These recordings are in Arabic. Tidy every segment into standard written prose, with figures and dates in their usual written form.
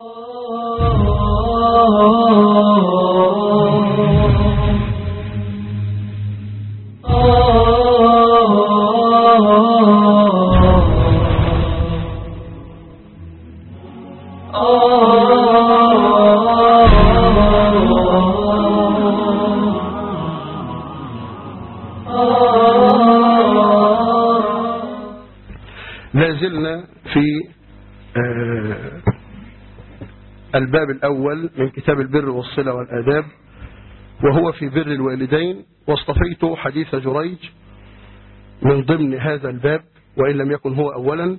لازلنا في الباب الأول من كتاب البر والصلة والآداب، وهو في بر الوالدين، واصطفيت حديث جريج من ضمن هذا الباب وإن لم يكن هو أولا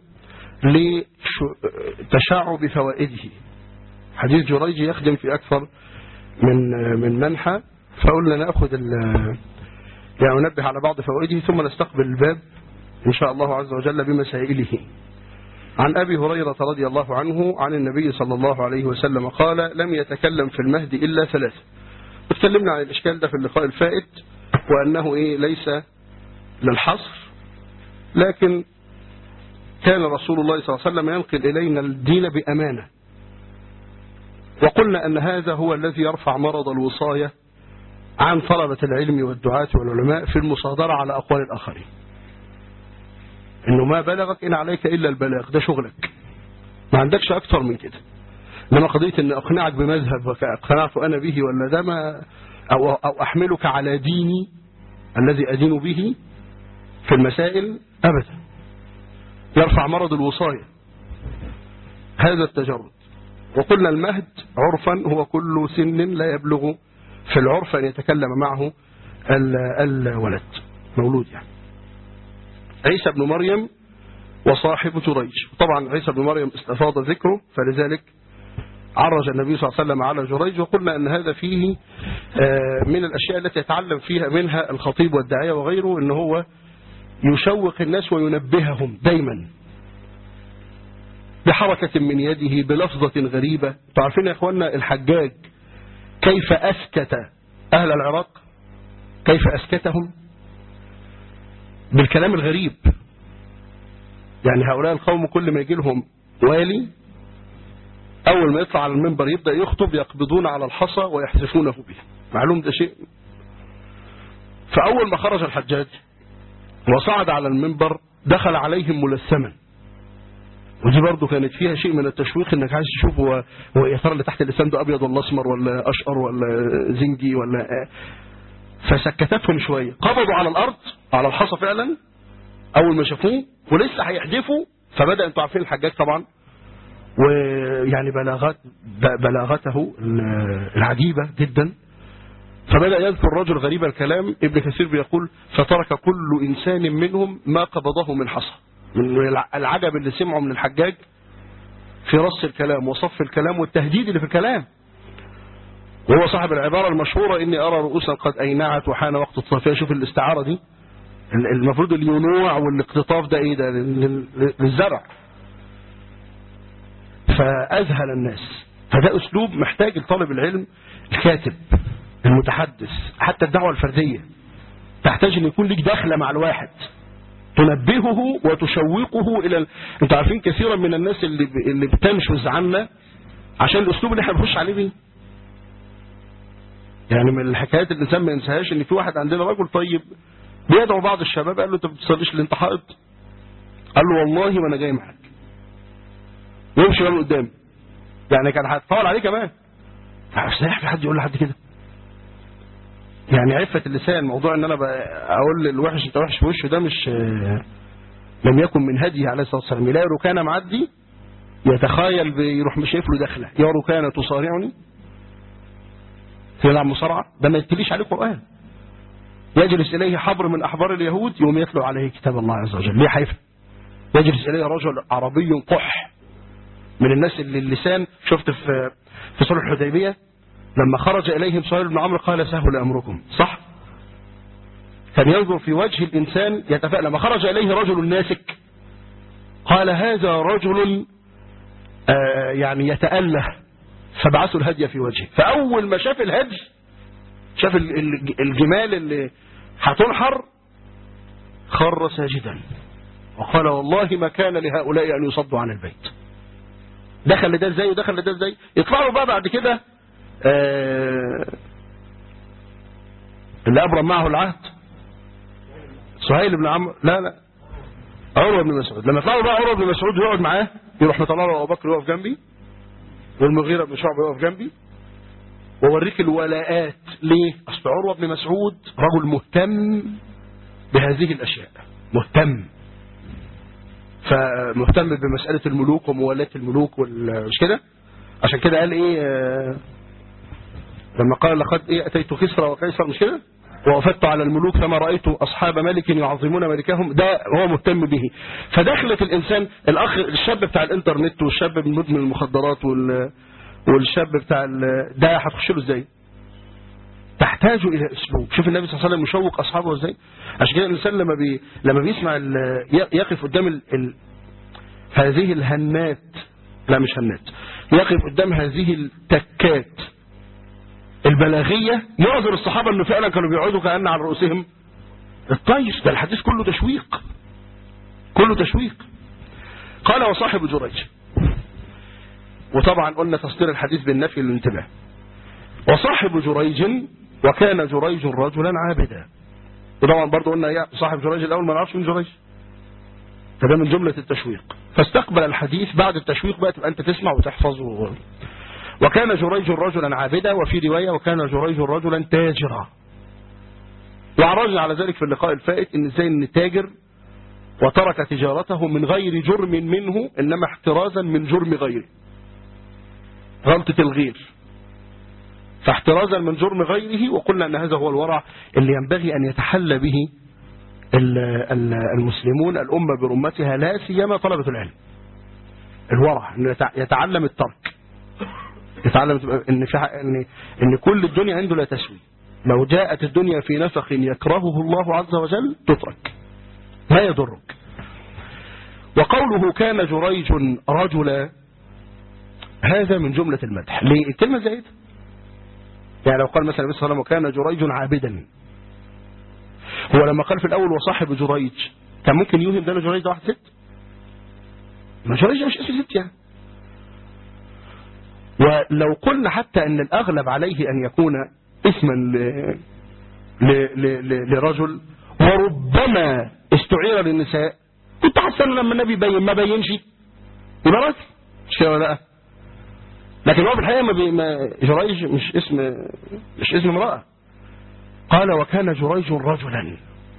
لتشعب فوائده. حديث جريج يخدم في أكثر من منحى، فقلنا نأخذ يعني ننبه على بعض فوائده ثم نستقبل الباب إن شاء الله عز وجل بمسائله. عن أبي هريرة رضي الله عنه عن النبي صلى الله عليه وسلم قال: لم يتكلم في المهد إلا ثلاثة. اتكلمنا عن الإشكال ده في اللقاء الفائت، وأنه ليس للحصر، لكن كان رسول الله صلى الله عليه وسلم ينقل إلينا الدين بأمانة، وقلنا أن هذا هو الذي يرفع مرض الوصاية عن طلبة العلم والدعاة والعلماء في المصادرة على أقوال الآخرين، إنه ما بلغك إن عليك إلا البلاغ، ده شغلك، ما عندكش أكثر من كده. لما قضية إن أقنعك بمذهب اقتنعت أنا به ولا ده ما أو أحملك على ديني الذي أدين به في المسائل أبدا. يرفع مرض الوصاية هذا التجرد. وقلنا المهد عرفا هو كل سن لا يبلغ في العرف أن يتكلم معه الولد مولود. يعني عيسى بن مريم وصاحب جريج، طبعا عيسى بن مريم استفاض ذكره، فلذلك عرج النبي صلى الله عليه وسلم على جريج. وقلنا أن هذا فيه من الأشياء التي يتعلم فيها منها الخطيب والداعية وغيره، أنه هو يشوق الناس وينبههم دايما بحركة من يده بلفظة غريبة. تعرفين يا إخواننا الحجاج كيف أسكت أهل العراق، كيف أسكتهم بالكلام الغريب. يعني هؤلاء القوم كل ما يجي لهم والي أول ما يطلع على المنبر يبدأ يخطب يقبضون على الحصى ويحذفونه به، معلوم ده شيء. فأول ما خرج الحجاج وصعد على المنبر دخل عليهم ملثما، ودي برضو كانت فيها شيء من التشويق، انك عايز تشوف هو يا ترى اللي تحت اللسان ده ابيض ولا اسمر ولا اشقر ولا زنجي ولا فسكتتهم شويه. قبضوا على الارض على الحصى فعلا اول ما شافوه، ولسه هيحدفوا، فبدا انتوا عارفين الحجاج طبعا ويعني بلاغته العجيبه جدا، فبدا يذكر الرجل غريب الكلام. ابن كثير بيقول: فترك كل انسان منهم ما قبضه من حصى، من العجب اللي سمعه من الحجاج في رص الكلام وصف الكلام والتهديد اللي في الكلام. وهو صاحب العبارة المشهورة: إني أرى رؤوسا قد أينعت وحان وقت الصفية. شوف الاستعارة دي، المفروض الينوع والاقتطاف ده إيه؟ ده للزرع. فأذهل الناس. فده أسلوب محتاج لطالب العلم الكاتب المتحدث، حتى الدعوة الفردية تحتاج أن يكون لك دخلة مع الواحد تنبهه وتشوقه إلى انتوا عارفين كثيرا من الناس اللي بتنشز عنا عشان الأسلوب اللي احنا بنخش عليه بيه. يعني من الحكايات اللي الإنسان ما ينساهاش ان في واحد عندنا رجل طيب بيدعو بعض الشباب، قال له: انت ما بتصليش اللي انت حائط؟ قال له: والله وانا جاي معاك. ويمشي بقى قدامي، يعني كان هيتطاول عليه كمان. ازاي في حد يقول لحد كده؟ يعني عفة اللسان، موضوع ان انا اقول للوحش انت وحش في وشه، ده مش لم يكن من هديه عليه الصلاه والسلام. يلاقي ركانه معدي يتخيل بيروح مش شايف له دخله، يا ركانه تصارعني تلعب مصارعه، ده ما يتليش عليه قران. يجلس اليه حبر من احبار اليهود يوم يتلو عليه كتاب الله عز وجل، ليه حيف؟ يجلس اليه رجل عربي قح من الناس اللي اللسان. شفت في صلح الحديبيه لما خرج إليهم سهيل بن عمرو قال: سهل أمركم، صح؟ كان ينظر في وجه الإنسان يتفائل. لما خرج إليه رجل ناسك قال: هذا رجل يعني يتأله، فبعثوا الهدي في وجهه. فأول ما شاف الهدي، شاف الجمال اللي هتنحر، خر ساجدا وقال: والله ما كان لهؤلاء أن يصدوا عن البيت. دخل لده ازاي ودخل لده ازاي. يطلعوا بقى بعد كده اللي أبرم معه العهد سهيل بن عمرو، لا عروة بن مسعود. لما يطلعوا بقى عروة بن مسعود يقعد معاه، يروح مطلع له أبو بكر يقف جنبي والمغيرة بن شعبة يقف جنبي ووريك الولاءات. ليه؟ أصل عروة بن مسعود رجل مهتم بهذه الأشياء، فمهتم بمسألة الملوك وموالاة الملوك مش كده؟ عشان كده قال ايه لما قال لقد أتيت كسرى وقيصر، مش كده؟ ووفدت على الملوك فما رأيت أصحاب ملك يعظمون ملكهم. ده هو مهتم به. فدخلت الإنسان الشاب بتاع الإنترنت والشاب المدمن المخدرات والشاب بتاع ده هتخش له ازاي؟ تحتاج إلى أسلوب. شوف النبي صلى الله عليه وسلم مشوق أصحابه ازاي. عشان كده الإنسان لما بيسمع يقف قدام هذه الهنات، لا مش هنات، يقف قدام هذه التكات البلاغية يعذر الصحابة انه فعلا كانوا بيقعدوا كأن على رؤوسهم الطيش. ده الحديث كله تشويق، كله تشويق. قال وصاحب جريج، وطبعا قلنا تصدير الحديث بالنفي للانتباه. وصاحب جريج وكان جريج رجلا عابدا. وطبعا برضه قلنا يا صاحب جريج الاول ما نعرفش من جريج، فده من جملة التشويق. فاستقبل الحديث بعد التشويق بقى تبقى انت تسمع وتحفظ. وكان جريج رجلا عابدا، وفي رواية وكان جريج رجلا تاجرا. وعرجنا على ذلك في اللقاء الفائت ان ازاي ان تاجر وترك تجارته من غير جرم منه، انما احترازا من جرم غيره، غلطة الغير، فاحترازا من جرم غيره. وقلنا ان هذا هو الورع اللي ينبغي ان يتحلى به المسلمون، الأمة برمتها، لا سيما طلبة العلم. الورع انه يتعلم الترك، يتعلم ان كل الدنيا عنده لا تسوي. لو جاءت الدنيا في نفق يكرهه الله عز وجل تترك، لا يضرك. وقوله كان جريج رجلا، هذا من جملة المدح. ليه الكلمة زائدة؟ يعني لو قال مثلا النبي صلى الله عليه وسلم وكان جريج عابدا، هو لما قال في الأول وصاحب جريج كان ممكن يوهم ده جريج ده واحد ست؟ ما جريج مش اسم ست يعني. ولو قلنا حتى أن الأغلب عليه أن يكون اسما لرجل وربما استعير للنساء، كنت حسنا لما النبي يبين ما بينش يبقى راجل، مش كده ولا لا؟ لكن هو في الحقيقة جريج مش اسم امرأة. قال وكان جريج رجلا،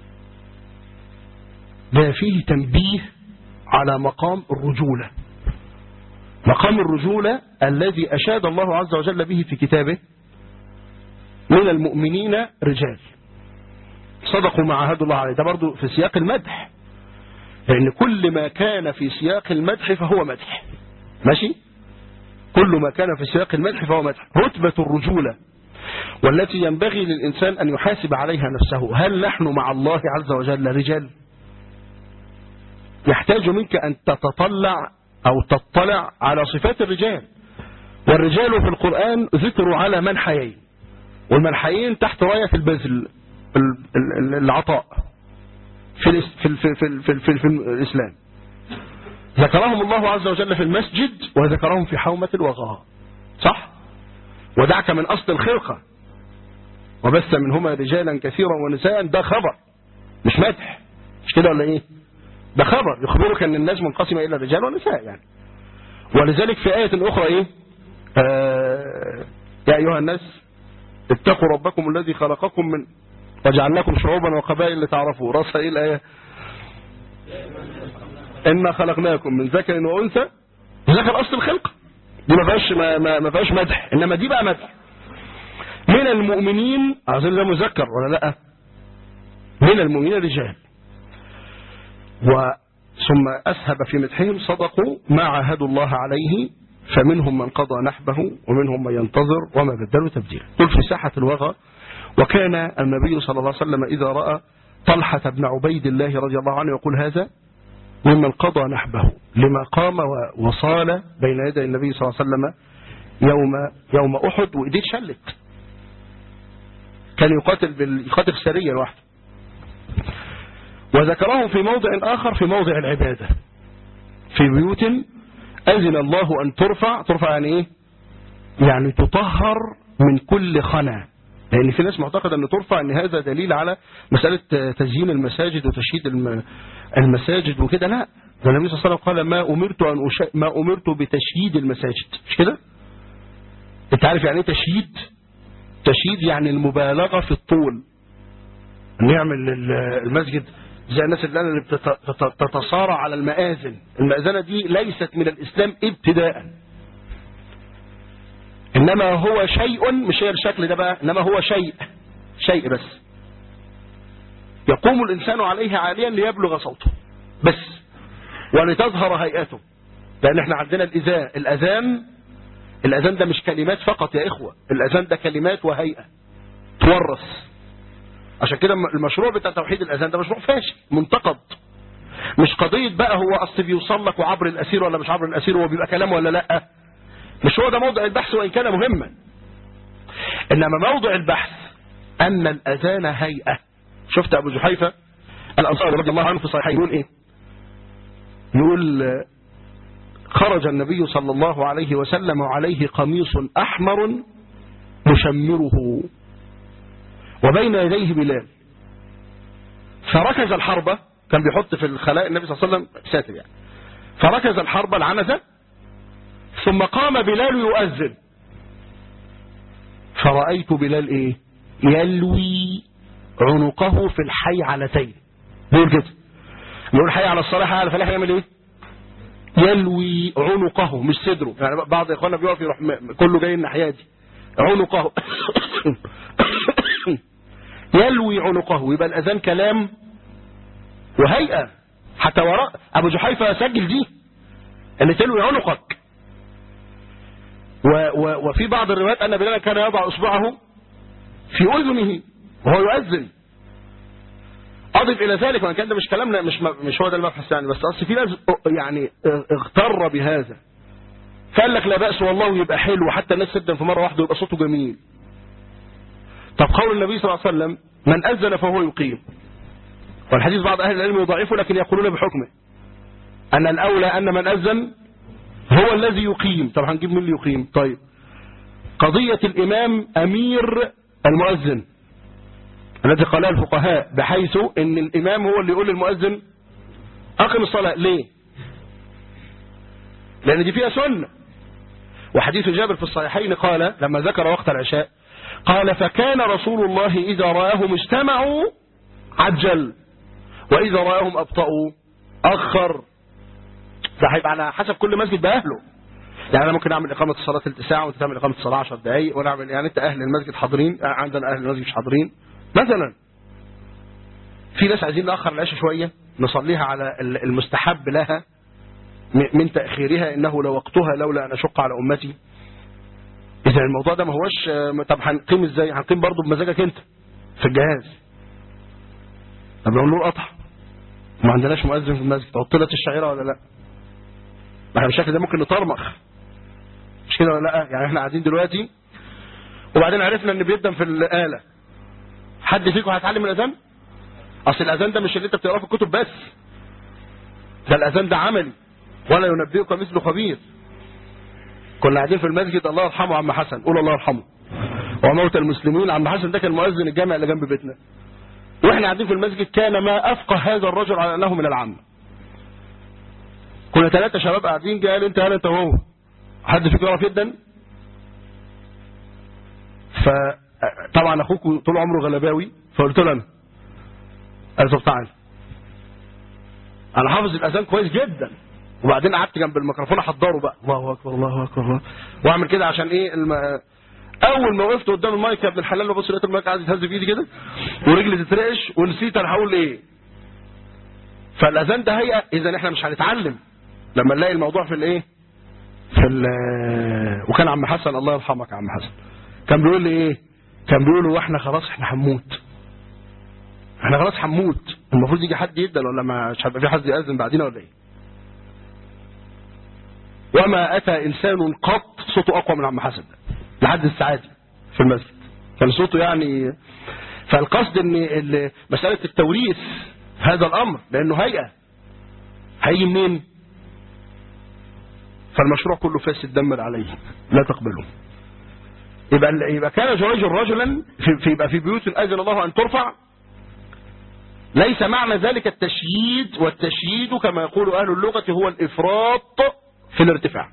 ده فيه تنبيه على مقام الرجولة، مقام الرجولة الذي أشاد الله عز وجل به في كتابه: من المؤمنين رجال صدقوا ما عاهدوا الله عليه. ده برضو في سياق المدح، لأن كل ما كان في سياق المدح فهو مدح، ماشي؟ كل ما كان في سياق المدح فهو مدح. رتبة الرجولة والتي ينبغي للإنسان أن يحاسب عليها نفسه، هل نحن مع الله عز وجل رجال؟ يحتاج منك أن تتطلع أو تطلع على صفات الرجال. والرجال في القرآن ذكروا على منحيين، والمنحيين تحت راية البذل، العطاء في الإسلام. ذكرهم الله عز وجل في المسجد وذكرهم في حومة الوغاء، صح؟ ودعك من أصل الخلقة وبث منهما رجالا كثيرا ونساء. ده خبر مش مدح، مش كده ولا ايه؟ ده خبر يخبرك ان الناس منقسمة الى رجال ونساء يعني. ولذلك في آية أخرى ايه؟ يا أيها الناس اتقوا ربكم الذي خلقكم من وجعلناكم شعوبا وقبائل لتعرفوا. رأسها ايه الآية؟ إنا خلقناكم من ذكر وأنثى. ذكر أصل الخلق، دي ما فيهاش مدح، إنما دي بقى مدح. من المؤمنين، عايزين ده مذكر ولا لا؟ من المؤمنين رجال. ثم أسهب في مدحهم: صدقوا ما عاهدوا الله عليه فمنهم من قضى نحبه ومنهم من ينتظر وما بدلوا تبديلا. قل في ساحة الوغى. وكان النبي صلى الله عليه وسلم إذا رأى طلحة بن عبيد الله رضي الله عنه يقول: هذا ممن قضى نحبه، لما قام وصال بين يدي النبي صلى الله عليه وسلم يوم أحد وإيديه اتشلت. كان يقاتل سريا لوحده. وذكره في موضع آخر في موضع العبادة في بيوت أذن الله أن ترفع يعني إيه؟ يعني تطهر من كل خنا، لأن في ناس معتقدة أن ترفع أن هذا دليل على مسألة تزيين المساجد وتشييد المساجد وكده. لا، ده النبي صلى الله عليه وسلم قال ما أمرت بتشييد المساجد، مش كده؟ أنت عارف يعني إيه تشييد؟ تشييد يعني المبالغة في الطول، نعمل المسجد زي الناس اللي تتصارع على المآذن. المأذنة دي ليست من الإسلام ابتداء، إنما هو شيء، مش هي الشكل ده بقى، إنما هو شيء بس يقوم الإنسان عليه عاليا ليبلغ صوته بس ولتظهر هيئته. لأن احنا عندنا الأذان ده مش كلمات فقط يا إخوة، الأذان ده كلمات وهيئة تورث. عشان كده المشروع بتاع توحيد الأذان ده مشروع فاشل منتقد، مش قضية بقى هو أصل بيوصل لك وعبر الأسير ولا مش عبر الأسير، هو بيبقى كلام ولا لأ، مش هو ده موضع البحث وإن كان مهما. إنما موضع البحث أن الأذان هيئة. شفت أبو جحيفة الأنصاري رضي الله عنه في الصحيحين يقول إيه؟ يقول خرج النبي صلى الله عليه وسلم وعليه قميص أحمر مشمره وبين يديه بلال، فركز الحربة، كان بيحط في الخلاء النبي صلى الله عليه وسلم ساتر يعني، فركز الحربة العنزة، ثم قام بلال يؤذن، فرأيت بلال ايه؟ يلوي عنقه في الحيعلتين. بيقول كده، بيقول حي على الصلاة حي على الفلاح، يعمل ايه؟ يلوي عنقه مش صدره. يعني بعض اخواننا بيقف يروح كله جاي الناحية دي، عنقه يلوي عنقه. يبقى الأذان كلام وهيئة. حتى وراء أبو جحيفة سجل دي أن تلوي عنقك. وفي بعض الروايات أن بلال كان يضع إصبعه في أذنه وهو يؤذن. أضف إلى ذلك، وإن كان ده مش كلامنا، مش هو ده المبحث يعني، بس أصل في ناس يعني اغتر بهذا، فقال لك لا بأس والله يبقى حلو حتى الناس تبدأ في مرة واحدة ويبقى صوته جميل. طب قول النبي صلى الله عليه وسلم من أذن فهو يقيم، والحديث بعض أهل العلم يضعفه لكن يقولون بحكمه أن الأولى أن من أذن هو الذي يقيم. طب هنجيب من اللي يقيم؟ طيب قضية الإمام أمير المؤذن الذي قالها الفقهاء، بحيث أن الإمام هو اللي يقول للمؤذن أقم الصلاة. ليه؟ لأن دي فيها سنة. وحديث جابر في الصحيحين قال لما ذكر وقت العشاء قال فكان رسول الله إذا رآهم اجتمعوا عجل وإذا رآهم أبطأوا أخر. ده هيبقى على حسب كل مسجد بأهله. يعني أنا ممكن أعمل إقامة الصلاة 3 ساعة وأنت تعمل إقامة الصلاة 10 دقايق، وأنا أعمل يعني أنت أهل المسجد حاضرين، عندنا أهل المسجد مش حاضرين مثلا. في ناس عايزين نأخر العشاء شوية نصليها على المستحب لها من تأخيرها، إنه لوقتها لولا أن أشق على أمتي. إذا الموضوع ده ما هوش طب هنقيم إزاي؟ هنقيم برضه بمزاجك أنت في الجهاز. طب لو النور قطع ما عندناش مؤذن في المسجد، عطلت الشعيرة ولا لا؟ ما احنا بالشكل ده ممكن نطرمخ، مش كده ولا لا؟ يعني احنا قاعدين دلوقتي وبعدين عرفنا ان بيقدم في الآلة. حد فيكم هيتعلم الأذان؟ أصل الأذان ده مش اللي انت بتقراه في الكتب بس، ده الأذان ده عملي، ولا ينبئك مثل خبير. كنا قاعدين في المسجد، الله يرحمه عم حسن، قول الله يرحمه وموتى المسلمين. عم حسن ده كان مؤذن الجامع اللي جنب بيتنا، واحنا قاعدين في المسجد كان ما أفقه هذا الرجل على أنه من العامة. كنا 3 شباب قاعدين، قال انت وهو، حد فيكم يعرف جدا؟ فطبعا اخوك طول عمره غلباوي، فقلت له انا، قال طب تعالى، انا حافظ الاذان كويس جدا. وبعدين قعدت جنب الميكروفون احضره بقى، الله اكبر الله اكبر الله، واعمل كده عشان ايه اول ما وقفت قدام المايك يا ابن الحلال وبص لقيت المايك قاعد يتهز في ايدي كده ورجلي تترعش ونسيت انا هقول ايه. فالاذان ده هيئه. اذا احنا مش هنتعلم لما نلاقي الموضوع في الايه وكان عم حسن الله يرحمك عم حسن كان بيقول لي ايه، كان بيقول له واحنا خلاص احنا هنموت، احنا خلاص هنموت، المفروض يجي حد يدل ولا مش هيبقى في حد يأذن بعدين ولا ايه؟ وما اتى انسان قط صوته اقوى من عم حسن لحد السعادي في المسجد، كان صوته يعني. فالقصد ان مساله التوريث هذا الامر لانه هيئه، هيجي منين؟ فالمشروع كله فاسد دمر عليه لا تقبله. يبقى كان جريج رجلا يبقى في بيوت أذن الله أن ترفع، ليس معنى ذلك التشييد، والتشييد كما يقول أهل اللغة هو الإفراط في الارتفاع.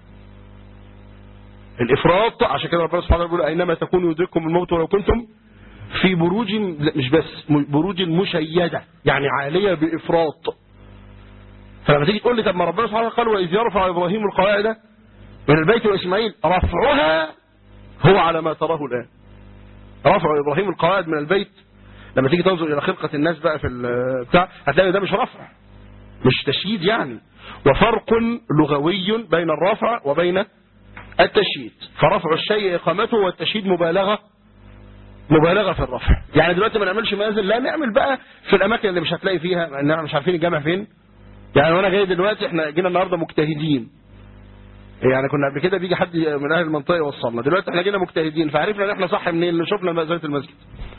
الإفراط عشان كده ربنا سبحانه وتعالى يقول أينما تكونوا يدرككم الموت ولو كنتم في بروج، مش بس بروج مشيدة يعني عالية بإفراط. فلما تيجي تقول لي طب ما ربنا سبحانه وتعالى قال وإذ يرفع إبراهيم القواعد من البيت وإسماعيل، رفعها هو على ما تراه الآن. رفع إبراهيم القواعد من البيت لما تيجي تنظر إلى خلقة الناس بقى في البتاع هتلاقي ده مش رفع، مش تشييد يعني، وفرق لغوي بين الرفع وبين التشييد. فرفع الشيء إقامته والتشييد مبالغة في الرفع. يعني دلوقتي ما نعملش منازل، لا نعمل بقى في الأماكن اللي مش هتلاقي فيها، إننا مش عارفين الجامع فين. يعني وانا جاي دلوقتي احنا جينا النهارده مجتهدين، يعني كنا قبل كده بيجي حد من اهل المنطقه يوصلنا، دلوقتي احنا جينا مجتهدين فعرفنا ان احنا صح منين، اللي شفنا مأذنة المسجد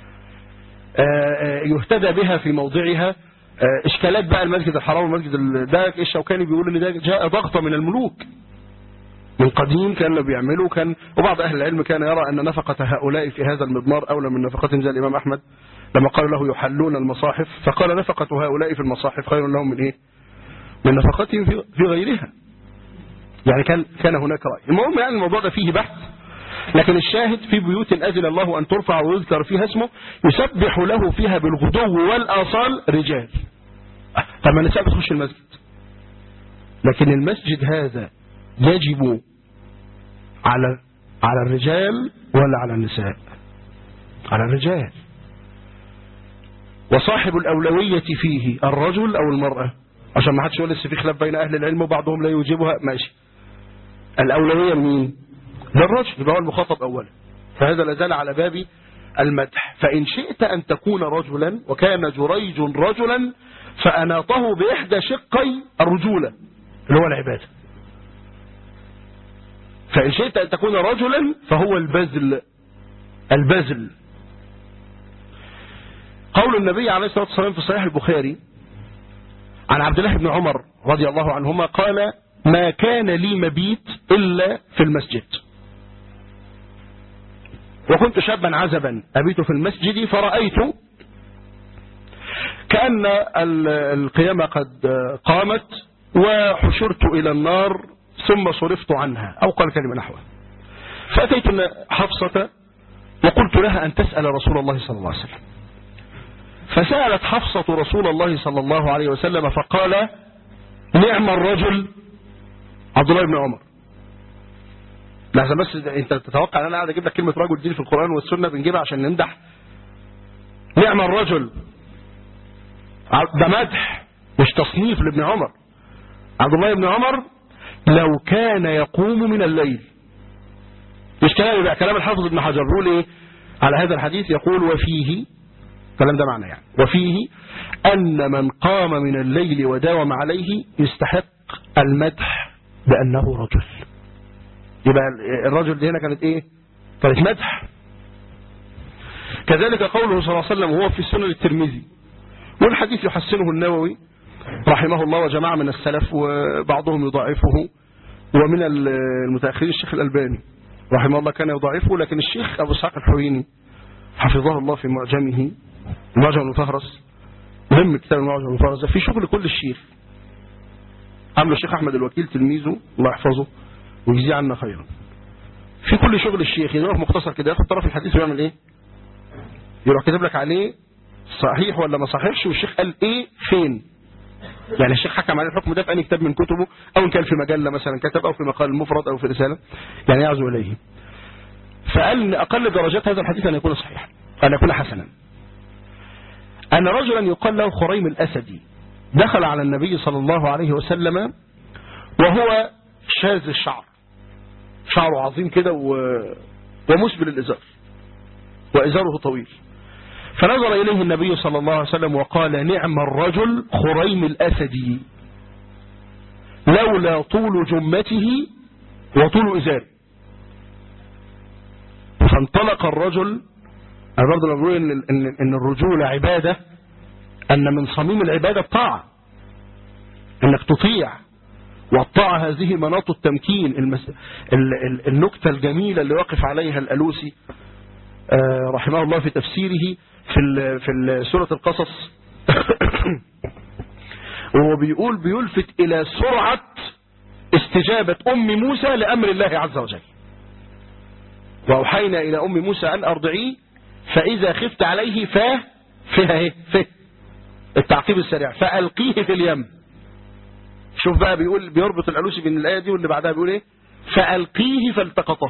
يهتدى بها في موضعها. اشكالات بقى المسجد الحرام والمسجد ده الشوكاني بيقول ان ده جاء ضغطه من الملوك من قديم كانوا بيعملوا، وبعض اهل العلم كان يرى ان نفقه هؤلاء في هذا المضمار اولى من نفقتهم، زي الامام احمد لما قالوا له يحلون المصاحف فقال نفقه هؤلاء في المصاحف خير لهم من ايه؟ من نفقتهم في غيرها. يعني كان هناك رأي. المهم يعني الموضوع ده فيه بحث، لكن الشاهد في بيوت أذن الله أن ترفع ويذكر فيها اسمه يسبح له فيها بالغدو والآصال رجال. طب ما النساء بتخش المسجد، لكن المسجد هذا يجب على الرجال ولا على النساء؟ على الرجال. وصاحب الأولوية فيه الرجل أو المرأة، عشان ما حدش يقول لسه في خلاف بين أهل العلم وبعضهم لا يوجبها، ماشي. الأولوية لمين؟ للرجل، يبقى هو المخاطب أولا. فهذا لا زال على باب المدح. فإن شئت أن تكون رجلا، وكان جريج رجلا فأناطه بإحدى شقي الرجولة اللي هو العبادة. فإن شئت أن تكون رجلا فهو البذل. قول النبي عليه الصلاة والسلام في صحيح البخاري عن عبد الله بن عمر رضي الله عنهما قال ما كان لي مبيت إلا في المسجد، وكنت شابا عزبا أبيت في المسجد فرأيت كأن القيامة قد قامت وحشرت إلى النار ثم صرفت عنها، أو قال كلمة نحوها. فأتيت حفصة وقلت لها أن تسأل رسول الله صلى الله عليه وسلم، فسألت حفصة رسول الله صلى الله عليه وسلم فقال نعم الرجل عبد الله بن عمر. لحظة بس، انت تتوقع ان انا قاعد اجيب لك كلمة رجل دي في القرآن والسنة بنجيبها عشان نمدح؟ نعم الرجل ده مدح مش تصنيف لابن عمر. عبد الله بن عمر لو كان يقوم من الليل، مش كلام يبقى كلام الحافظ ابن حجر يقول ايه على هذا الحديث؟ يقول وفيه كلام ده معنى يعني وفيه أن من قام من الليل وداوم عليه يستحق المدح بأنه رجل. يبقى الرجل دي هنا كانت ايه؟ كانت مدح. كذلك قوله صلى الله عليه وسلم وهو في سنن الترمذي، والحديث يحسنه النووي رحمه الله وجماعة من السلف وبعضهم يضاعفه، ومن المتأخرين الشيخ الألباني رحمه الله كان يضاعفه، لكن الشيخ أبو اسحاق الحويني حفظه الله في معجمه المعجم المفهرس، مهم كتاب المعجم المفهرس في شغل كل الشيخ عمله الشيخ أحمد الوكيل تلميذه الله يحفظه ويجزيه عنا خيرا. في كل شغل الشيخ يروح مختصر كده ياخد طرف الحديث ويعمل ايه؟ يروح كاتب لك عليه صحيح ولا ما صحيحش، والشيخ قال ايه فين. يعني الشيخ حكم عليه الحكم ده في أي كتاب من كتبه، او ان كان في مجله مثلا كتب، او في مقال مفرد، او في رساله يعني يعزو اليه. فقال ان اقل درجات هذا الحديث ان يكون صحيحا، ان يكون حسنا. ان رجلا يقال له خريم الاسدي دخل على النبي صلى الله عليه وسلم وهو شاذ الشعر، شعره عظيم كده ومسبل الازار وازاره طويل. فنظر إليه النبي صلى الله عليه وسلم وقال نعم الرجل خريم الأسدي لولا طول جمته وطول إزاره. فانطلق الرجل. أنا برضه بقول إن الرجولة عبادة، أن من صميم العبادة الطاعة، إنك تطيع والطاعة هذه مناط التمكين. النكتة الجميلة اللي وقف عليها الألوسي رحمه الله في تفسيره في سورة القصص وهو بيلفت إلى سرعة استجابة أم موسى لأمر الله عز وجل. وأوحينا إلى أم موسى أن أرضعيه فإذا خفت عليه فيها التعقيب السريع فألقيه في اليم. شوف بقى بيربط الألوسي بين الآية دي واللي بعدها بيقول ايه؟ فألقيه فالتقطه.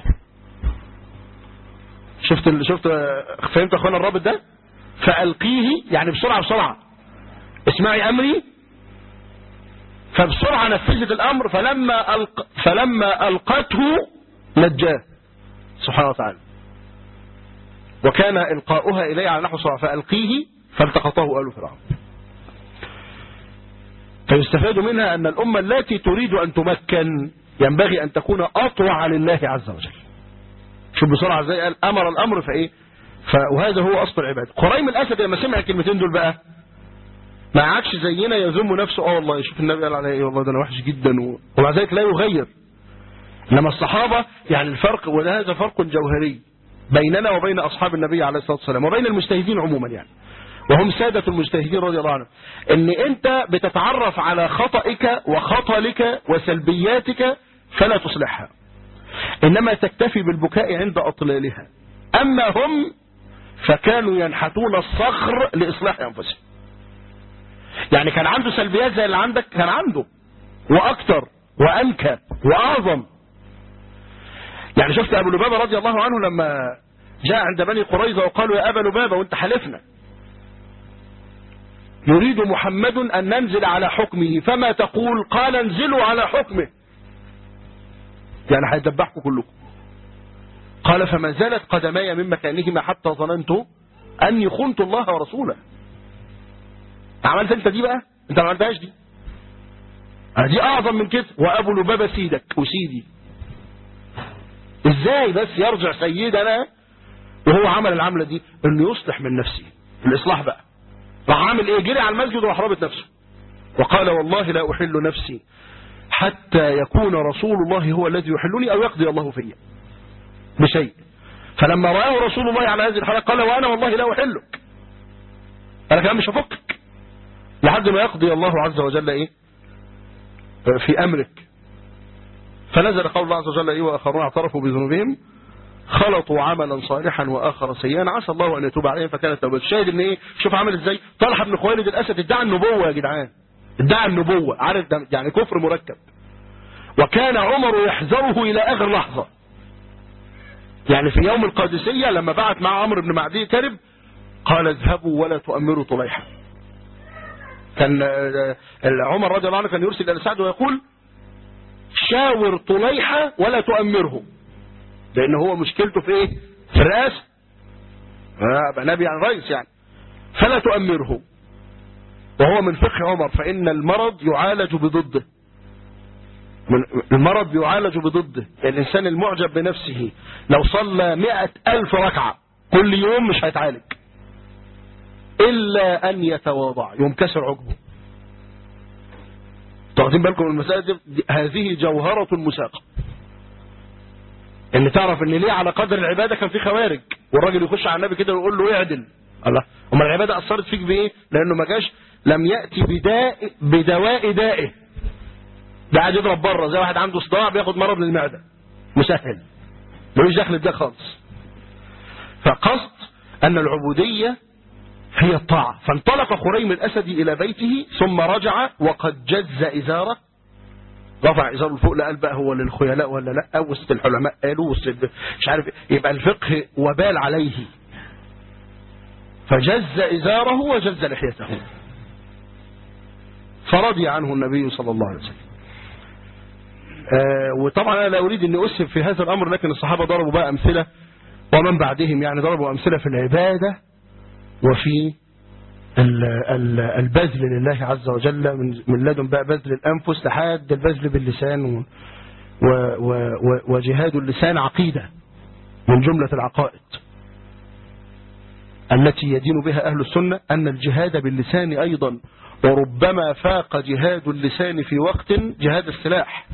شفت فهمت اخوانا الرابط ده؟ فألقيه يعني بسرعة اسمعي أمري. فبسرعة نفذت الأمر فلما ألقته نجاه سبحانه وتعالى. وكان إلقاؤها إليه على نحو سرعة فألقيه فالتقطه آل فرعون. فيستفاد منها أن الأمة التي تريد أن تمكن ينبغي أن تكون أطوع لله عز وجل. شوف بسرعة ازاي قال أمر الأمر فإيه وهذا هو أصل العبادة. قريم الأسد لما سمع الكلمتين دول بقى ما عادش زينا يذم نفسه والله شوف النبي قال عليه ايه والله ده انا وحش جدا ومع ذلك لا يغير. انما الصحابة يعني الفرق وهذا فرق جوهري بيننا وبين أصحاب النبي عليه الصلاة والسلام وبين المجتهدين عموما يعني وهم سادة المجتهدين رضي الله عنهم ان انت بتتعرف على خطئك وخطلك وسلبياتك فلا تصلحها انما تكتفي بالبكاء عند اطلالها. اما هم فكانوا ينحتون الصخر لاصلاح انفسهم. يعني كان عنده سلبيات زي اللي عندك كان عنده واكثر وانكى واعظم. يعني شفت ابو لبابة رضي الله عنه لما جاء عند بني قريظة وقالوا يا ابا لبابة وانت حلفنا يريد محمد أن ننزل على حكمه فما تقول؟ قال انزلوا على حكمه يعني هيدبحكم كلكم. قال فما زالت قدماي من مكانهما حتى ظننت أني خنت الله ورسوله. عملت انت دي بقى؟ انت ما عملتهاش دي أعظم من كده. وأبو لبابة سيدك وسيدي ازاي بس يرجع سيدنا وهو عمل العملة دي انه يصلح من نفسه. الإصلاح بقى راح عامل ايه؟ جري على المسجد وراح رابط نفسه وقال والله لا أحل نفسي حتى يكون رسول الله هو الذي يحلني أو يقضي الله فيا بشيء. فلما رآه رسول الله على هذه الحالة قال وأنا والله لا أحلك أنا كمان مش هفكك لحد ما يقضي الله عز وجل ايه في أمرك. فنزل قول الله عز وجل ايه وآخرون اعترفوا بذنوبهم خلطوا عملا صالحا واخر سيئا عسى الله ان يتوب عليهم فكانت توبة. الشاهد ان ايه؟ شوف عمل ازاي طلحة بن خويلد الاسد ادعى النبوة يا جدعان ادعى النبوة. عارف يعني كفر مركب. وكان عمر يحذره الى اخر لحظة. يعني في يوم القادسية لما بعت مع عمرو بن معدي كرب قال اذهبوا ولا تؤمروا طليحة. كان عمر رضي الله عنه كان يرسل الى سعد ويقول شاور طليحة ولا تؤمره لأن هو مشكلته في ايه؟ في الرئاسة. نبي عن رئيس يعني. فلا تؤمره. وهو من فقه عمر فإن المرض يعالج بضده. المرض يعالج بضده. الإنسان المعجب بنفسه لو صلى 100,000 ركعة كل يوم مش هيتعالج إلا أن يتواضع ينكسر عقبه. تاخدين بالكم من المسائل دي؟ هذه جوهرة مساقة. ان تعرف ان ليه على قدر العبادة كان في خوارج والراجل يخش على النبي كده ويقول له اعدل. الله اما العبادة اثرت فيك بايه؟ لانه ما جاش لم يأتي بدواء دائه. ده قاعد يضرب بره زي واحد عنده صداع بياخد مرض للمعدة مسهل ملوش دخل ده خالص. فقصد ان العبودية هي الطاعة. فانطلق خريم الاسدي الى بيته ثم رجع وقد جز ازاره رفع ازاره لفوق. لا قال بقى هو للخيلاء ولا لا وسط العلماء قالوا وسط مش عارف يبقى الفقه وبال عليه. فجز ازاره وجز لحيته فرضي عنه النبي صلى الله عليه وسلم. وطبعا انا لا اريد اني اسهب في هذا الامر لكن الصحابه ضربوا بقى امثله ومن بعدهم يعني ضربوا امثله في العباده وفي البذل لله عز وجل من لدن بقى بذل الأنفس لحد البذل باللسان وجهاد اللسان عقيدة من جملة العقائد التي يدين بها أهل السنة أن الجهاد باللسان أيضا وربما فاق جهاد اللسان في وقت جهاد السلاح،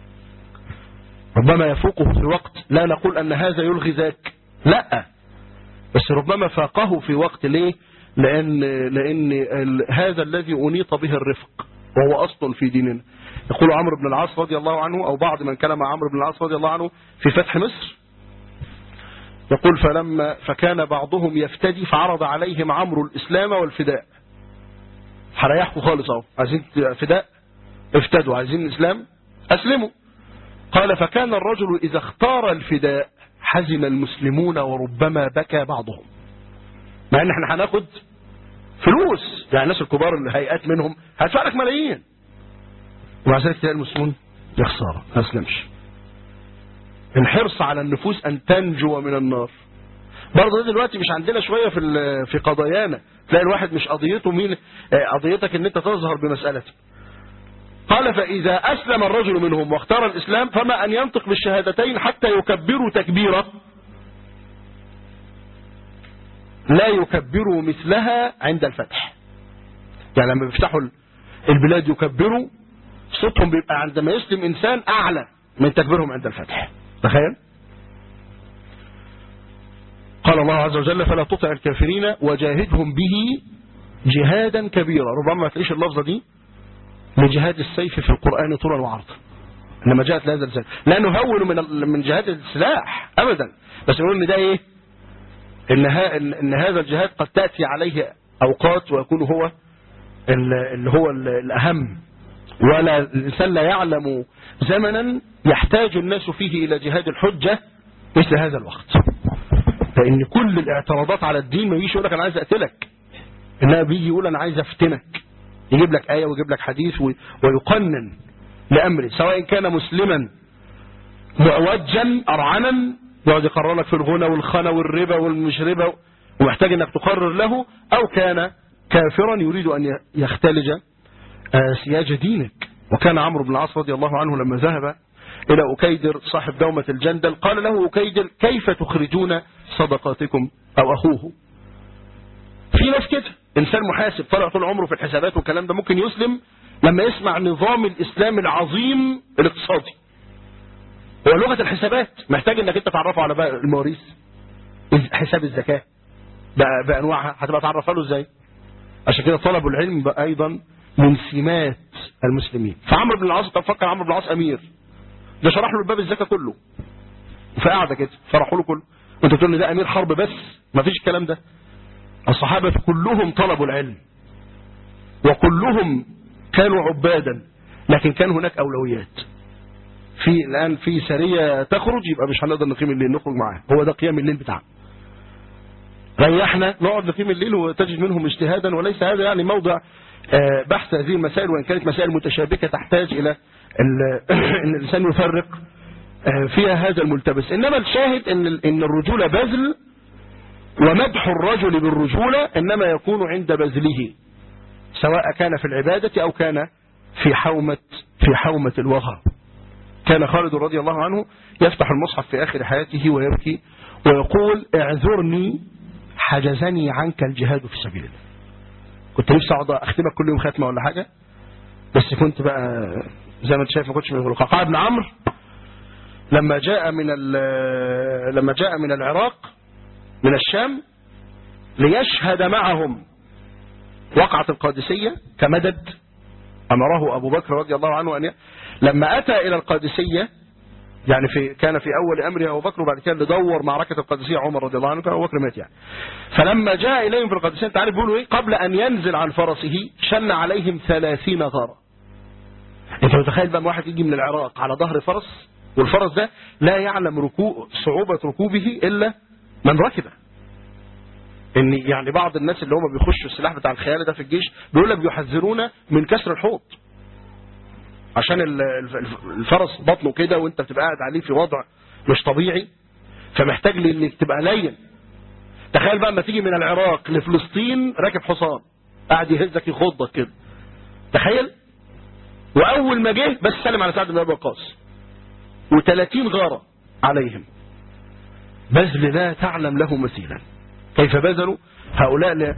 ربما يفوقه في وقت، لا نقول أن هذا يلغي ذاك، لا، بس ربما فاقه في وقت. ليه؟ لأن هذا الذي أنيط به الرفق وهو أصل في ديننا. يقول عمرو بن العاص رضي الله عنه، أو بعض من كان مع عمرو بن العاص رضي الله عنه في فتح مصر، يقول فكان بعضهم يفتدي فعرض عليهم عمرو الإسلام والفداء. هريحكم خالص اهو، عايزين فداء افتدوا، عايزين الإسلام أسلموا. قال فكان الرجل إذا اختار الفداء حزن المسلمون وربما بكى بعضهم، مع ان احنا هناخد فلوس، يعني الناس الكبار الهيئات منهم هيدفع لك ملايين، ومع ذلك تلاقي المسلمون يا خساره ما اسلمش. الحرص على النفوس ان تنجو من النار. برضه دلوقتي مش عندنا شويه في قضايانا، تلاقي الواحد مش قضيته مين، قضيتك ان انت تظهر بمسألتك. قال فإذا أسلم الرجل منهم واختار الإسلام فما أن ينطق بالشهادتين حتى يكبروا تكبيرة لا يكبروا مثلها عند الفتح. يعني لما بيفتحوا البلاد يكبروا، صوتهم بيبقى عندما يسلم إنسان أعلى من تكبيرهم عند الفتح. تخيل. قال الله عز وجل فلا تطع الكافرين وجاهدهم به جهادا كبيرا. ربما ما تلاقيش اللفظة دي لجهاد السيف في القرآن طولا وعرضا، انما جاءت لهذا الجهاد، لا نهول من جهاد السلاح ابدا، بس نقول ان ده ايه، ان هذا الجهاد قد تأتي عليه اوقات ويكون هو اللي هو الاهم، ولا الانسان لا يعلم زمنا يحتاج الناس فيه الى جهاد الحجة مثل هذا الوقت. فان كل الاعتراضات على الدين ما يجيش يقول لك انا عايز اقتلك، انما بيجي يقول انا عايز افتنك، يجيب لك آية ويجيب لك حديث ويقنن لأمره، سواء كان مسلما معوجا أرعنا يقعد يقرر لك في الغنى والخنا والربا والمش ربا ومحتاج انك تقرر له، أو كان كافرا يريد أن يختلج سياج دينك. وكان عمرو بن العاص رضي الله عنه لما ذهب إلى أكيدر صاحب دومة الجندل قال له أكيدر كيف تخرجون صدقاتكم أو أخوه. في ناس كده إنسان محاسب طلع طول عمره في الحسابات والكلام ده، ممكن يسلم لما يسمع نظام الإسلام العظيم الاقتصادي هو لغة الحسابات، محتاج انك انت تعرفه على بقى المواريث، حساب الزكاة بأنواعها هتبقى تعرفها له ازاي. عشان كده طلب العلم بقى أيضا من سمات المسلمين. فعمرو بن العاص، تفكر عمرو بن العاص أمير، ده شرح له الباب الزكاة كله فقعد كده شرحوا له كله، وانت تقول لي ده أمير حرب بس، ما فيش الكلام ده. الصحابة كلهم طلبوا العلم وكلهم كانوا عبادا، لكن كان هناك أولويات. الآن في سرية تخرج يبقى مش هنقدر نقيم الليل، نخرج معاه، هو ده قيام الليل بتاعنا. ريحنا نقعد نقيم الليل وتجد منهم اجتهادا، وليس هذا يعني موضع بحث هذه المسائل، وإن كانت مسائل متشابكة تحتاج إلى أن الإنسان يفرق فيها هذا الملتبس. إنما الشاهد أن الرجولة بذل، ومدح الرجل بالرجولة إنما يكون عند بذله، سواء كان في العبادة أو كان في حومة الوغى. كان خالد رضي الله عنه يفتح المصحف في آخر حياته ويبكي ويقول اعذرني حجزني عنك الجهاد في سبيل الله. كنت نفسي اقعد اختمك كل يوم ختمه ولا حاجة، بس كنت بقى زي ما انت شايف ما كنتش من القعقاع بن عمرو لما جاء من العراق من الشام ليشهد معهم وقعة القادسية كمدد، أمره أبو بكر رضي الله عنه أن لما أتى إلى القادسية، يعني كان في أول أمره أبو بكر، وبعد كده اللي دور معركة القادسية عمر رضي الله عنه، كان أبو بكر مات يعني. فلما جاء إليهم في القادسية، أنت عارف بيقولوا إيه؟ قبل أن ينزل عن فرسه شن عليهم 30 غارة. أنت متخيل بقى واحد يجي من العراق على ظهر فرس، والفرس ده لا يعلم صعوبة ركوبه إلا من ركبه. ان يعني بعض الناس اللي هم بيخشوا السلاح بتاع الخيال ده في الجيش بيقول لك بيحذرون من كسر الحوض، عشان الفرس بطنه كده وانت بتبقى قاعد عليه في وضع مش طبيعي، فمحتاج انك تبقى لين. تخيل بقى لما تيجي من العراق لفلسطين راكب حصان قاعد يهزك يخضك كده، تخيل. واول ما جه بس سلم على سعد بن ابي وقاص و30 غارة عليهم، بذل لا تعلم له مثيلا. كيف بذلوا هؤلاء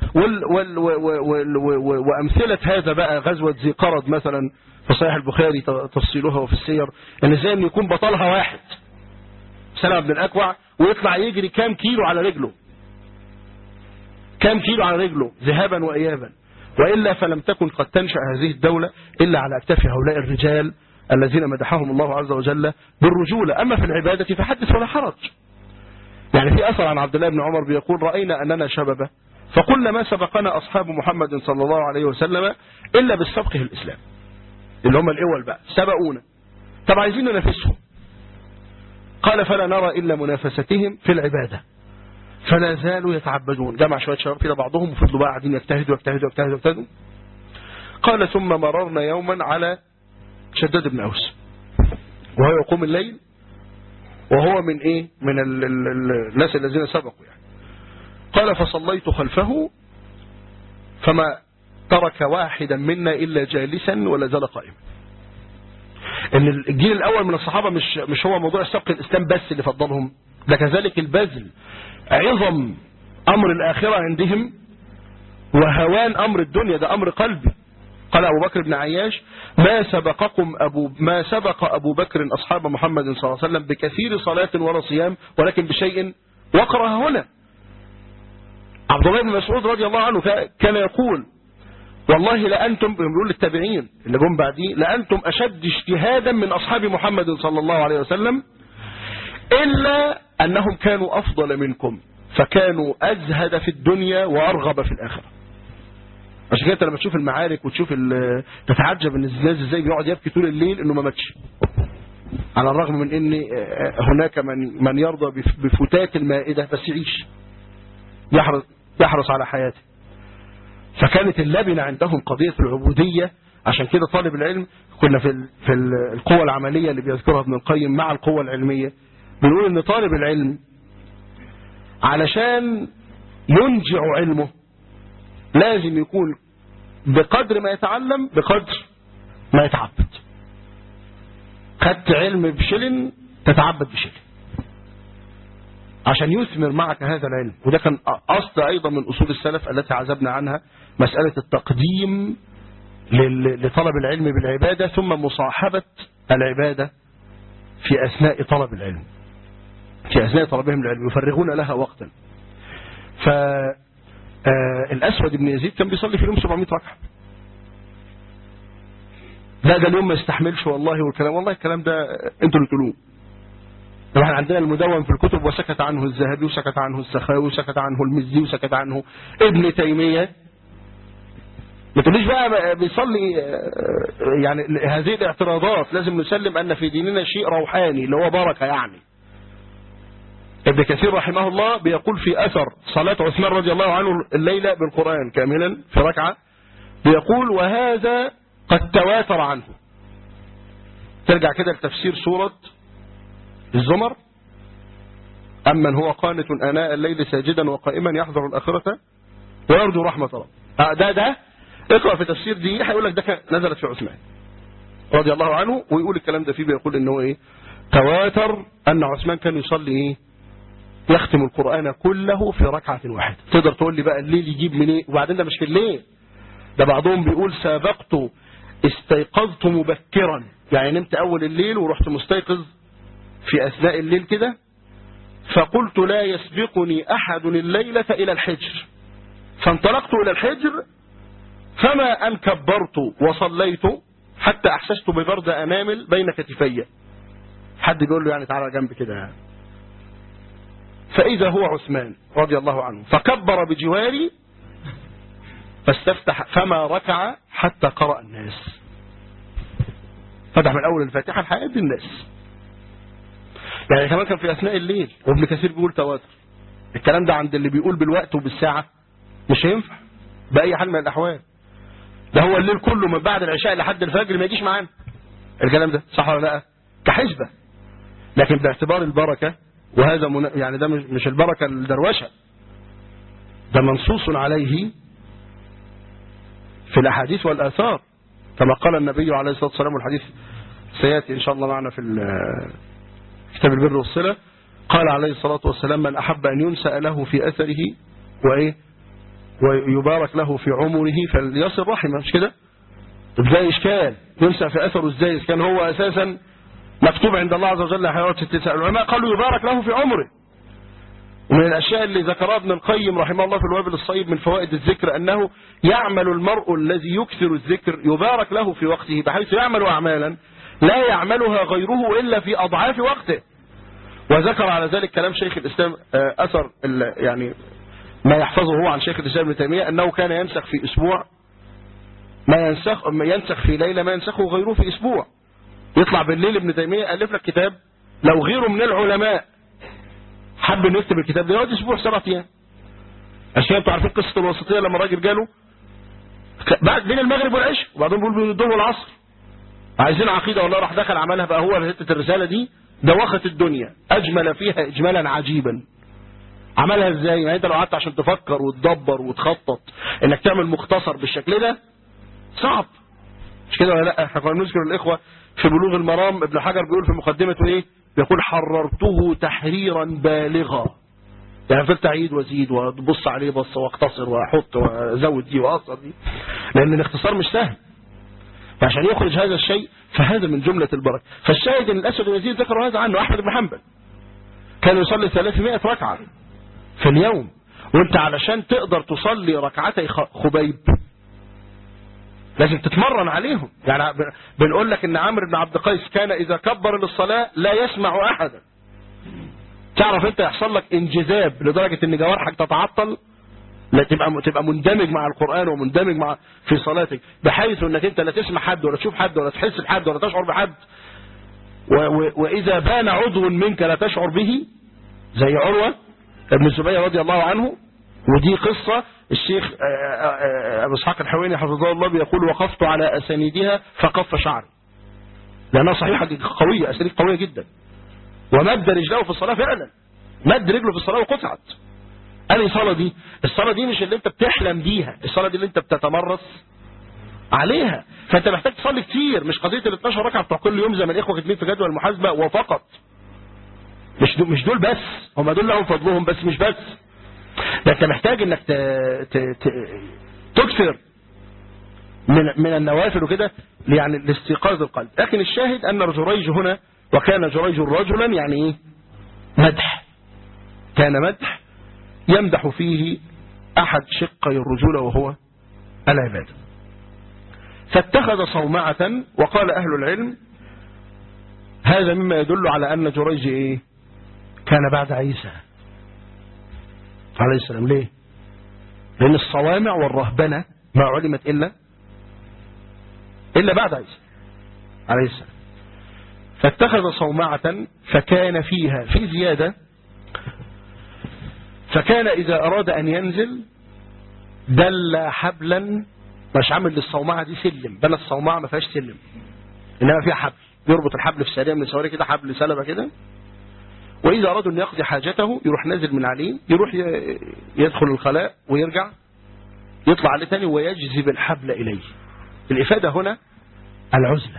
وأمثلة هذا بقى غزوة ذي قرد مثلا في صحيح البخاري تفصيلها وفي السير، ان ازاي ان يكون بطلها واحد سلمة بن الأكوع ويطلع يجري كام كيلو على رجله، كام كيلو على رجله ذهابا وإيابا، وإلا فلم تكن قد تنشأ هذه الدولة إلا على أكتاف هؤلاء الرجال الذين مدحهم الله عز وجل بالرجولة. أما في العبادة فحدث ولا حرج. يعني في أثر عن عبد الله بن عمر بيقول رأينا أننا شبابة فقلنا ما سبقنا أصحاب محمد صلى الله عليه وسلم إلا بالسبق في الإسلام، اللي هم الأول بقى سبقونا، طب عايزين ننافسهم. قال فلا نرى إلا منافستهم في العبادة فلا زالوا يتعبدون. جمع شوية شباب كده بعضهم وفضلوا بقى قاعدين يجتهدوا. قال ثم مررنا يوما على شداد بن أوس وهو يقوم الليل، وهو من ايه من الناس الذين سبقوا يعني. قال فصليت خلفه فما ترك واحدا منا إلا جالسا ولا زال قائما. ان الجيل الأول من الصحابة مش هو موضوع سبق الإسلام بس اللي فضلهم، ده كذلك البذل، عظم أمر الآخرة عندهم وهوان أمر الدنيا، ده أمر قلبي. قال أبو بكر بن عياش ما سبق أبو بكر أصحاب محمد صلى الله عليه وسلم بكثير صلاة ولا صيام ولكن بشيء وقرأ هنا. عبد الله بن مسعود رضي الله عنه كان يقول والله لأنتم، بيقول للتابعين اللي جم بعديه، لأنتم أشد اجتهادا من أصحاب محمد صلى الله عليه وسلم إلا أنهم كانوا أفضل منكم فكانوا أزهد في الدنيا وأرغب في الآخرة. عشان كده لما تشوف المعارك وتشوف تتعجب ان الناس ازاي بيقعد يبكي طول الليل انه ما ماتش، على الرغم من ان هناك من يرضى بفتات المائدة بس يعيش يحرص على حياته. فكانت اللبنة عندهم قضية العبودية. عشان كده طالب العلم كنا في القوة العملية اللي بيذكرها ابن القيم مع القوة العلمية بنقول ان طالب العلم علشان ينجع علمه لازم يكون بقدر ما يتعلم بقدر ما يتعبد. خدت علم بشلن تتعبد بشلن عشان يثمر معك هذا العلم. وده كان أصل أيضا من أصول السلف التي عزبنا عنها، مسألة التقديم لطلب العلم بالعبادة ثم مصاحبة العبادة في أثناء طلب العلم، في أثناء طلبهم العلم يفرغون لها وقتا. الأسود بن يزيد كان بيصلي في اليوم 700 ركعة. ده اليوم ما يستحملش والله، والكلام والله الكلام ده انتوا اللي تقولوه. احنا عندنا المدون في الكتب وسكت عنه الذهبي وسكت عنه السخاوي وسكت عنه المزي وسكت عنه ابن تيمية. ما تقوليش بقى بيصلي يعني هذه الاعتراضات. لازم نسلم أن في ديننا شيء روحاني اللي هو بركة. يعني ابن كثير رحمه الله بيقول في أثر صلاة عثمان رضي الله عنه الليلة بالقرآن كاملا في ركعة، بيقول وهذا قد تواتر عنه. ترجع كده لتفسير سورة الزمر، أمن هو قانت آناء الليل ساجدا وقائما يحذر الآخرة ويرجو رحمة الله. ده اقرأ في تفسير دي هيقول لك ده نزلت في عثمان رضي الله عنه، ويقول الكلام ده فيه بيقول إنه إيه تواتر أن عثمان كان يصلي إيه يختم القرآن كله في ركعة واحدة. تقدر تقول لي بقى الليل يجيب من إيه؟ وبعدين ده مش في الليل، ده بعضهم بيقول سابقت استيقظت مبكرا، يعني نمت أول الليل ورحت مستيقظ في أثناء الليل كده، فقلت لا يسبقني أحد الليلة إلى الحجر، فانطلقت إلى الحجر فما أن كبرت وصليت حتى أحسست ببرد أنامل بين كتفي. حد بيقول له يعني تعالى جنب كده يعني. فإذا هو عثمان رضي الله عنه فكبر بجواري فاستفتح فما ركع حتى قرأ الناس. فتح من أول الفاتحة لحد الناس، يعني كمان كان في أثناء الليل. وابن كثير بيقول تواتر. الكلام ده عند اللي بيقول بالوقت وبالساعة مش هينفع بأي حال من الأحوال. ده هو الليل كله من بعد العشاء لحد الفجر ما يجيش معانا الكلام ده، صح ولا لا؟ كحسبة. لكن باعتبار البركة، وهذا يعني ده مش البركة الدروشة، ده منصوص عليه في الأحاديث والآثار كما قال النبي عليه الصلاة والسلام، والحديث سيأتي إن شاء الله معنا في كتاب البر والصلة. قال عليه الصلاة والسلام من أحب أن ينسأ له في أثره وإيه ويبارك له في عمره فليصل رحمه، مش كده؟ طب ده إشكال ينسى في أثره إزاي كان هو أساسا مكتوب عند الله عز وجل حيوات 6 العلماء قالوا يبارك له في عمره. ومن الأشياء اللي ذكرها ابن القيم رحمه الله في الوابل الصيب من فوائد الذكر أنه يعمل المرء الذي يكثر الذكر يبارك له في وقته، بحيث يعمل أعمالا لا يعملها غيره إلا في أضعاف وقته. وذكر على ذلك كلام شيخ الإسلام أثر يعني ما يحفظه هو عن شيخ الإسلام ابن تيمية أنه كان ينسخ في أسبوع ما ينسخ في ليلة ما ينسخه غيره في أسبوع. يطلع بالليل ابن تيمية ألف لك كتاب، لو غيره من العلماء حب انه يكتب الكتاب ده يقعد اسبوع 7 ايام. عشان انتوا عارفين قصه الوسطيه لما الراجل جاله بعد بين المغرب والعشاء وبعدين بيقول بين الظهر والعصر عايزين عقيده، والله راح دخل عملها بقى هو حته الرساله دي دوخت الدنيا، اجمل فيها اجمالا عجيبا. عملها ازاي؟ يعني انت لو قعدت عشان تفكر وتدبر وتخطط انك تعمل مختصر بالشكل ده صعب، مش كده ولا لا؟ احنا كنا بنذكر الاخوه في بلوغ المرام ابن حجر بيقول في مقدمته ايه؟ بيقول حررته تحريرا بالغا، يعني فضلت اعيد وازيد وابص عليه بص واختصر واحط وازود دي واقصر دي، لان الاختصار مش سهل. فعشان يخرج هذا الشيء فهذا من جمله البركه. فالشاهد ان الاسود بن يزيد ذكر هذا عنه احمد بن حنبل كان يصلي 300 ركعه في اليوم، وانت علشان تقدر تصلي ركعتي خبيب لازم تتمرن عليهم. يعني بنقول لك ان عمرو بن عبد القيس كان اذا كبر للصلاه لا يسمع احدا. تعرف انت يحصل لك انجذاب لدرجه ان جوارحك تتعطل، لا تبقى مندمج مع القران ومندمج مع في صلاتك، بحيث انك انت لا تسمع حد ولا تشوف حد ولا تحس بحد ولا تشعر بحد. واذا بان عضو منك لا تشعر به زي عروه ابن الزبير رضي الله عنه، ودي قصة الشيخ أبو إسحاق الحويني حفظه الله بيقول وقفت على أسانيدها فقف شعري، لأنها صحيحة قوية، أسانيد قوية جدا. ومد رجله في الصلاة فعلا، مد رجله في الصلاة وقطعت. أنهي صلاة دي؟ الصلاة دي مش اللي أنت بتحلم بيها، الصلاة دي اللي أنت بتتمرس عليها. فأنت محتاج تصلي كتير، مش قضية ال 12 ركعة بتوع كل يوم زي ما الإخوة كاتبين في جدول المحاسبة وفقط. مش دول بس، هم دول لهم فضلهم بس مش بس. ده انت محتاج انك تكثر من النوافل وكده يعني لاستيقاظ القلب. لكن الشاهد ان جريج هنا وكان جريج رجلا يعني ايه؟ مدح، كان مدح يمدح فيه احد شقي الرجولة وهو العبادة. فاتخذ صومعة، وقال اهل العلم هذا مما يدل على ان جريج ايه؟ كان بعد عيسى عليه السلام. ليه؟ لأن الصوامع والرهبنة ما علمت إلا بعد عيسى عليه السلام. فاتخذ صومعة فكان فيها في زيادة، فكان إذا أراد أن ينزل دل حبلا، مش عامل للصومعة دي سلم، بل الصومعة ما فيهاش سلم إنما فيها حبل، يربط الحبل في سريع من سواري كده، حبل سلبة كده، وإذا أرادوا أن يقضي حاجته يروح نازل من عليه، يروح يدخل الخلاء ويرجع يطلع عليه تاني ويجذب الحبل إليه. الإفادة هنا العزلة،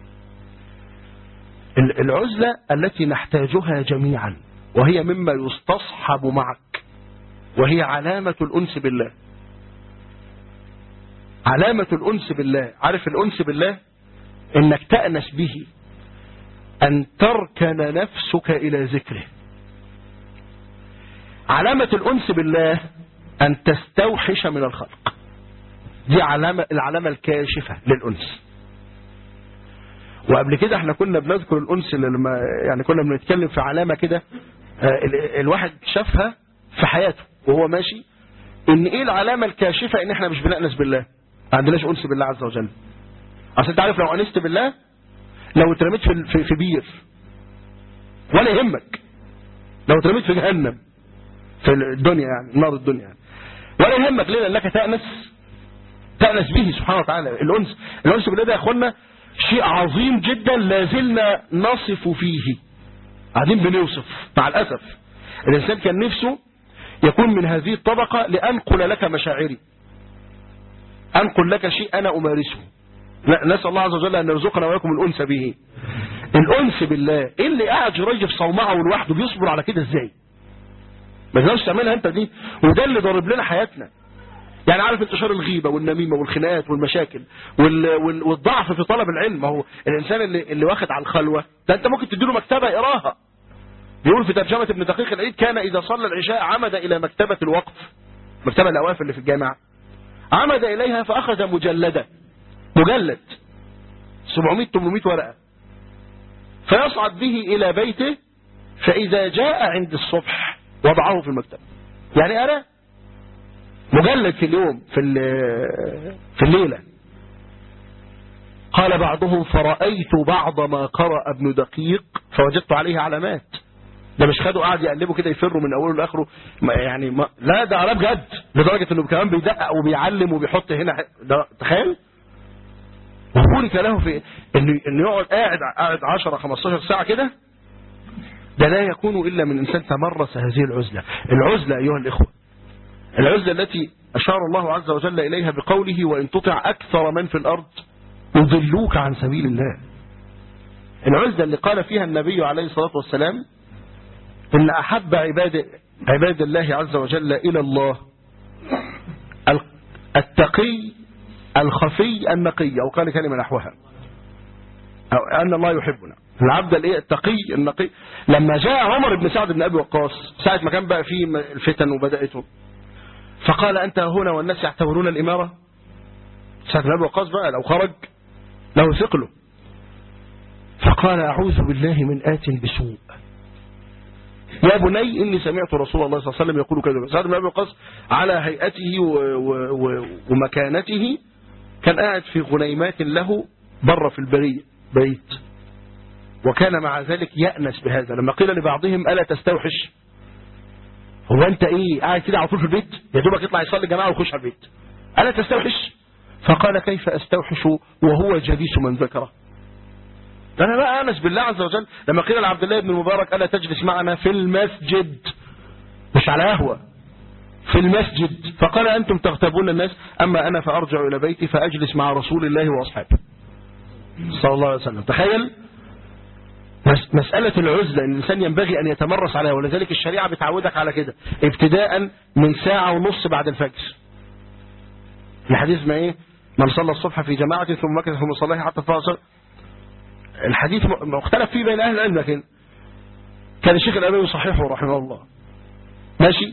العزلة التي نحتاجها جميعا، وهي مما يستصحب معك، وهي علامة الأنس بالله. علامة الأنس بالله، عارف الأنس بالله إنك تأنس به، أن تركن نفسك إلى ذكره. علامة الأنس بالله أن تستوحش من الخلق، دي العلامة الكاشفة للأنس. وقبل كده احنا كنا بنذكر الأنس لما يعني كنا بنتكلم في علامة كده الواحد شافها في حياته وهو ماشي، ان ايه العلامة الكاشفة ان احنا مش بنأنس بالله، ما عندناش أنس بالله عز وجل. اصل انت عارف لو أنست بالله لو اترميت في بير ولا يهمك، لو اترميت في جهنم في الدنيا يعني نار الدنيا يعني ولا يهمك. ليه؟ لأنك تأنس به سبحانه وتعالى. الأنس بالله ده يا اخوانا شيء عظيم جدا لازلنا نصف فيه، قاعدين بنوصف مع الأسف. الإنسان كان نفسه يكون من هذه الطبقة لأنقل لك مشاعري، أنقل لك شيء أنا أمارسه. نسأل الله عز وجل أن يرزقنا وياكم الأنس به. الأنس بالله، إيه اللي قاعد جريج في صومعه لوحده بيصبر على كده إزاي؟ ما تقدرش تعملها انت دي، وده اللي ضارب لنا حياتنا. يعني عارف انتشار الغيبة والنميمة والخناقات والمشاكل والضعف في طلب العلم. ما هو الإنسان اللي واخد على الخلوة ده أنت ممكن تديله مكتبة يقراها. بيقول في ترجمة ابن دقيق العيد: كان إذا صلى العشاء عمد إلى مكتبة الوقف، مكتبة الأواف اللي في الجامعة، عمد إليها فأخذ مجلد 700-800 ورقة، فيصعد به إلى بيته، فإذا جاء عند الصبح وضعه في المكتبة. يعني أنا مجلد في اليوم في الليلة. قال بعضهم: فرأيت بعض ما قرأ ابن دقيق فوجدت عليه علامات. ده مش خده قاعد يقلبه كده يفره من اوله لاخره، يعني لا ده قرأ بجد، لدرجة انه كمان بيدقق وبيعلم وبيحط هنا. ده تخيل، وبورك له في انه يقعد قاعد 10-15 ساعة كده. ده لا يكون الا من انسان تمرس هذه العزلة. العزلة ايها الاخوة، العزلة التي أشار الله عز وجل إليها بقوله: وإن تطع أكثر من في الأرض يضلوك عن سبيل الله. العزلة اللي قال فيها النبي عليه الصلاة والسلام: إن أحب عباد الله عز وجل إلى الله التقي الخفي النقي، أو قال كلمة نحوها، أو أن الله يحبنا. العبد التقي النقي. لما جاء عمر بن سعد بن أبي وقاص ساعة ما كان بقى فيه الفتن وبدأته، فقال: أنت هنا والناس يعتبرون الإمارة. سعد بن أبي وقاص بقى لو خرج له ثقله، فقال: أعوذ بالله من آت بسوء. يا بني إني سمعت رسول الله صلى الله عليه وسلم يقول كذا. سعد بن أبي وقاص على هيئته ومكانته كان قاعد في غنيمات له بره في البرية بيت، وكان مع ذلك يأنس بهذا. لما قيل لبعضهم: ألا تستوحش؟ هو انت ايه قاعد كده على طول في البيت يا دوبك يطلع يصلي جماعه ويخش على البيت؟ الا تستوحش؟ فقال: كيف استوحش وهو جليس من ذكره؟ انا بقى انس بالله عز وجل. لما قيل لعبد الله بن المبارك: الا تجلس معنا في المسجد، مش على قهوه، في المسجد، فقال: انتم تغتابون الناس، اما انا فارجع الى بيتي فاجلس مع رسول الله واصحابه صلى الله عليه وسلم. تخيل مسألة العزلة، إن الإنسان ينبغي أن يتمرس عليها، ولذلك الشريعة بتعودك على كده ابتداء من 1.5 ساعة بعد الفجر. الحديث ما إيه؟ من صلى الصبح في جماعة ثم مكث في مصلاه حتى تفاصل. الحديث مختلف فيه بين أهل العلم، لكن كان الشيخ الألباني يصححه رحمه الله. ماشي.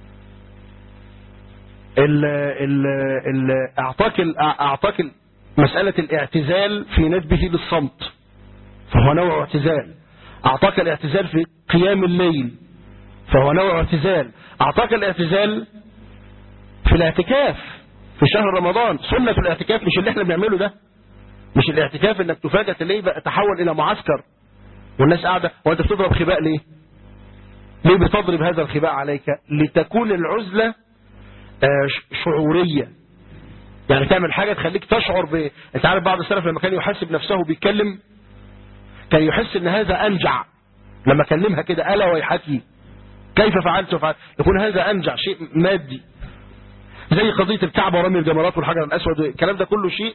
أعطاك مسألة الاعتزال في ندبه للصمت، فهو نوع اعتزال. أعطاك الاعتزال في قيام الليل، فهو نوع اعتزال. أعطاك الاعتزال في الاعتكاف في شهر رمضان. سنة الاعتكاف مش اللي احنا بنعمله ده، مش الاعتكاف انك تفاجأ تلاقيه بقى تحول الى معسكر والناس قاعدة وانت بتضرب خباء. ليه بتضرب هذا الخباء عليك؟ لتكون العزلة شعورية، يعني تعمل حاجة تخليك تشعر انت عارف بعض السلف لما كان يحسب نفسه بيتكلم كان يحس ان هذا انجع. لما كلمها كده: ألا ويحكي كيف فعلت وفعلت، يكون هذا انجع، شيء مادي. زي قضية الكعبة ورمي الجمرات والحجر الأسود، الكلام ده كله شيء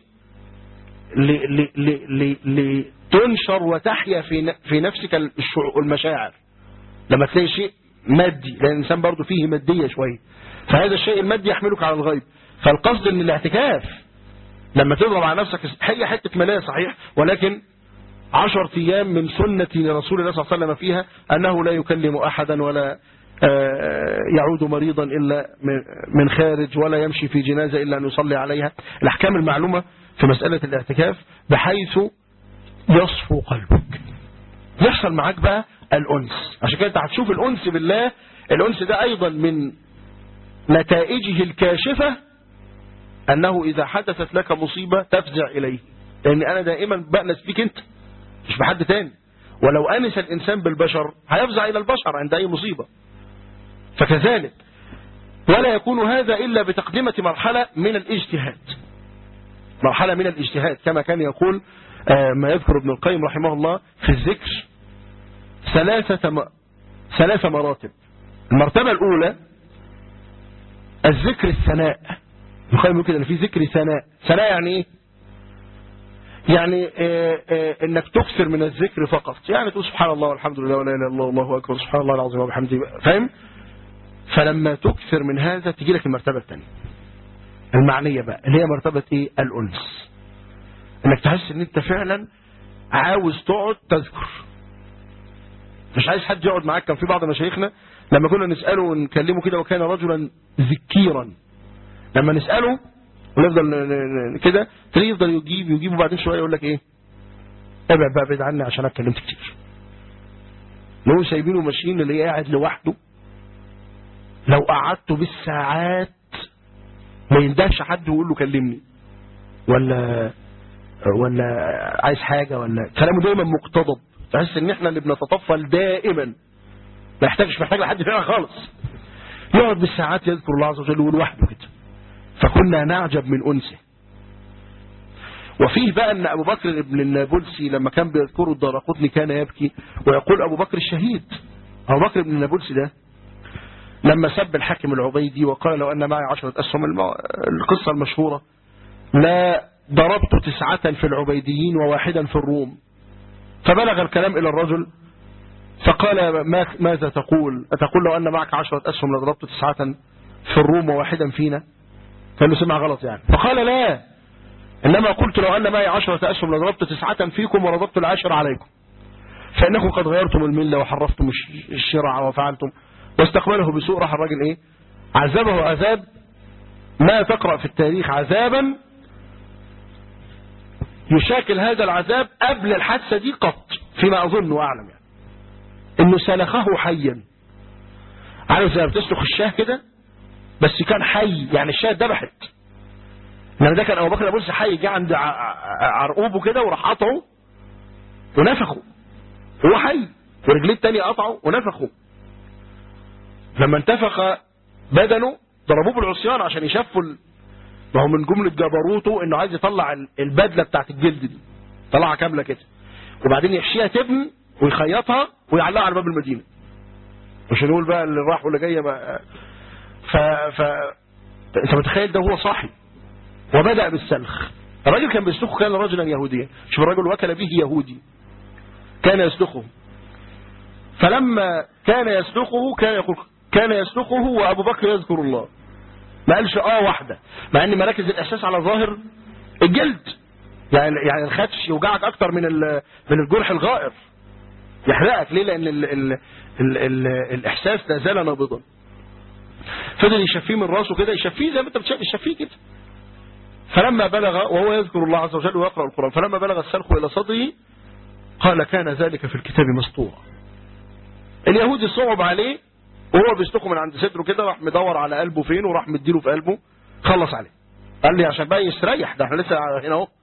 لتنشر وتحيا في نفسك المشاعر. لما تلاقي شيء مادي، لأن الإنسان برضو فيه مادية شوية، فهذا الشيء المادي يحملك على الغيب. فالقصد ان الاعتكاف لما تضرب على نفسك هي حتة ملاية صحيح، ولكن 10 أيام من سنة رسول الله صلى الله عليه وسلم فيها أنه لا يكلم أحدا ولا يعود مريضا إلا من خارج، ولا يمشي في جنازة إلا أن يصلي عليها. الأحكام المعلومة في مسألة الاعتكاف بحيث يصفو قلبك، يحصل معاك بقى الأنس. عشان كده انت هتشوف الأنس بالله. الأنس ده أيضا من نتائجه الكاشفة أنه إذا حدثت لك مصيبة تفزع إليه، لأن أنا دائما بأنس بك أنت مش بحد تاني. ولو أنس الإنسان بالبشر هيفزع إلى البشر عند أي مصيبة. فكذلك ولا يكون هذا إلا بتقدمة مرحلة من الاجتهاد، مرحلة من الاجتهاد كما كان يقول ما يذكر ابن القيم رحمه الله في الذكر 3 مراتب. المرتبة الأولى الذكر الثناء. ابن القيم يقول كده ان في ذكر ثناء يعني ايه؟ يعني انك تكثر من الذكر فقط، يعني تقول سبحان الله والحمد لله ولا اله الا الله والله اكبر سبحان الله العظيم وبحمده، فاهم؟ فلما تكثر من هذا تجي لك المرتبة الثانية المعنية بقى، اللي هي مرتبة ايه؟ الأنس. انك تحس ان انت فعلا عاوز تقعد تذكر، مش عايز حد يقعد معاك. كان في بعض مشايخنا لما كنا نسأله ونكلمه كده وكان رجلا ذكيرا، لما نسأله ونفضل كده تلاقيه يفضل يجيب وبعدين شوية يقول لك ايه؟ ابعد بقى، ابعد عني عشان انا اتكلمت كتير. لو سايبينه ماشيين اللي قاعد لوحده، لو قعدته بالساعات ما يندهش حد ويقول له كلمني ولا عايز حاجة، ولا كلامه دايما مقتضب. تحس ان احنا اللي بنتطفل دائما، ما محتاج لحد فينا خالص. يقعد بالساعات يذكر الله عز وجل ولوحده كده، فكنا نعجب من أنسه. وفيه بقى ان ابو بكر ابن النابلسي لما كان بيذكره الدارقطني كان يبكي ويقول ابو بكر الشهيد. ابو بكر ابن النابلسي ده لما سب الحاكم العبيدي وقال لو ان معي 10 أسهم، القصة المشهورة، لا ضربت 9 في العبيديين و1 في الروم. فبلغ الكلام إلى الرجل فقال ماذا تقول؟ أتقول لو أن معك 10 أسهم لضربت 9 في الروم و1 فينا؟ فإنه سمع غلط يعني. فقال لا، إنما قلت لو أن معي 10 أسهم لضربت 9 فيكم ورضبت 10 عليكم، فإنكم قد غيرتم الملة وحرفتم الشرع وفعلتم. واستقبله بسوء. راح الراجل ايه؟ عذبه عذاب ما تقرأ في التاريخ عذابا يشاكل هذا العذاب قبل الحادثة دي قط، فيما أظن وأعلم يعني. إنه سلخه حيا. عارف زي بتسلخ الشاه كده، بس كان حي، يعني الشاه اتذبحت. لأن ده كان أبو بكر النابلسي حي، جه عند عرقوبه كده وراح قطعه ونفخه. هو حي ورجليه التانية قطعه ونفخه. لما انتفخ بدنه ضربوه بالعصيان عشان يشفوا ما هو من جملة جبروته انه عايز يطلع البدلة بتاعت الجلد دي، طلعها كاملة كده، وبعدين يحشيها تبن ويخيطها ويعلقها على باب المدينة، مش نقول بقى اللي راح واللي جاي بقى. انت متخيل ده هو صاحي وبدأ بالسلخ. الراجل كان بيسلخه، كان رجلا يهوديا. شوف الراجل وكل به يهودي كان يسلخه. فلما كان يسلخه كان يقول كان يسلخه وابو بكر يذكر الله. ما قالش واحدة، مع ان مراكز الاحساس على ظاهر الجلد، يعني الخدش يوجعك اكتر من الجرح الغائر، يحرقك. ليه؟ لان الاحساس لا زال نابضا. فضل يشفيه من راسه كده، يشفيه زي ما انت بتشفيه كده. فلما بلغ وهو يذكر الله عز وجل ويقرأ القرآن، فلما بلغ السلخ الى صدره قال كان ذلك في الكتاب مسطورا. اليهودي صعب عليه وهو بيسلخه من عند صدره كده، راح مدور على قلبه فين وراح مديله في قلبه، خلص عليه. قال لي عشان بقى يستريح، ده احنا لسه هنا اهو.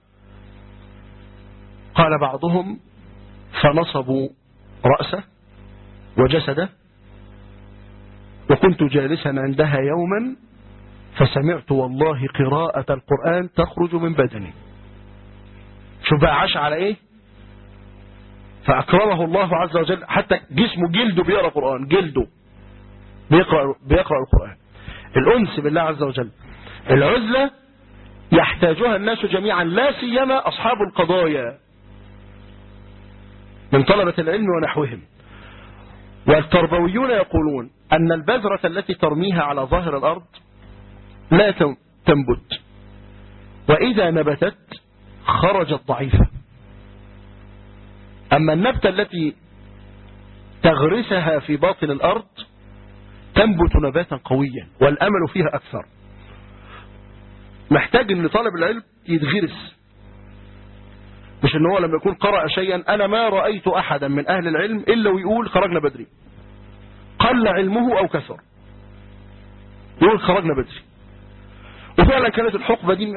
قال بعضهم فنصبوا رأسه وجسده، وكنت جالسا عندها يوما فسمعت والله قراءة القرآن تخرج من بدني. شوف بقى عاش على ايه؟ فأكرمه الله عز وجل، حتى جسمه جلده بيقرأ قرآن، جلده بيقرأ القرآن. الأنس بالله عز وجل. العزلة يحتاجها الناس جميعا، لا سيما أصحاب القضايا من طلبة العلم ونحوهم. والتربويون يقولون أن البذرة التي ترميها على ظاهر الأرض لا تنبت، وإذا نبتت خرجت ضعيفة. أما النبتة التي تغرسها في باطن الأرض تنبت نباتا قويا والأمل فيها أكثر. محتاج أن طالب العلم يتغرس، مش أنه هو لما يكون قرأ شيئا. أنا ما رأيت أحدا من أهل العلم إلا ويقول خرجنا بدري، قل علمه أو كثر، يقول خرجنا بدري. وفعلا كانت الحقبة دي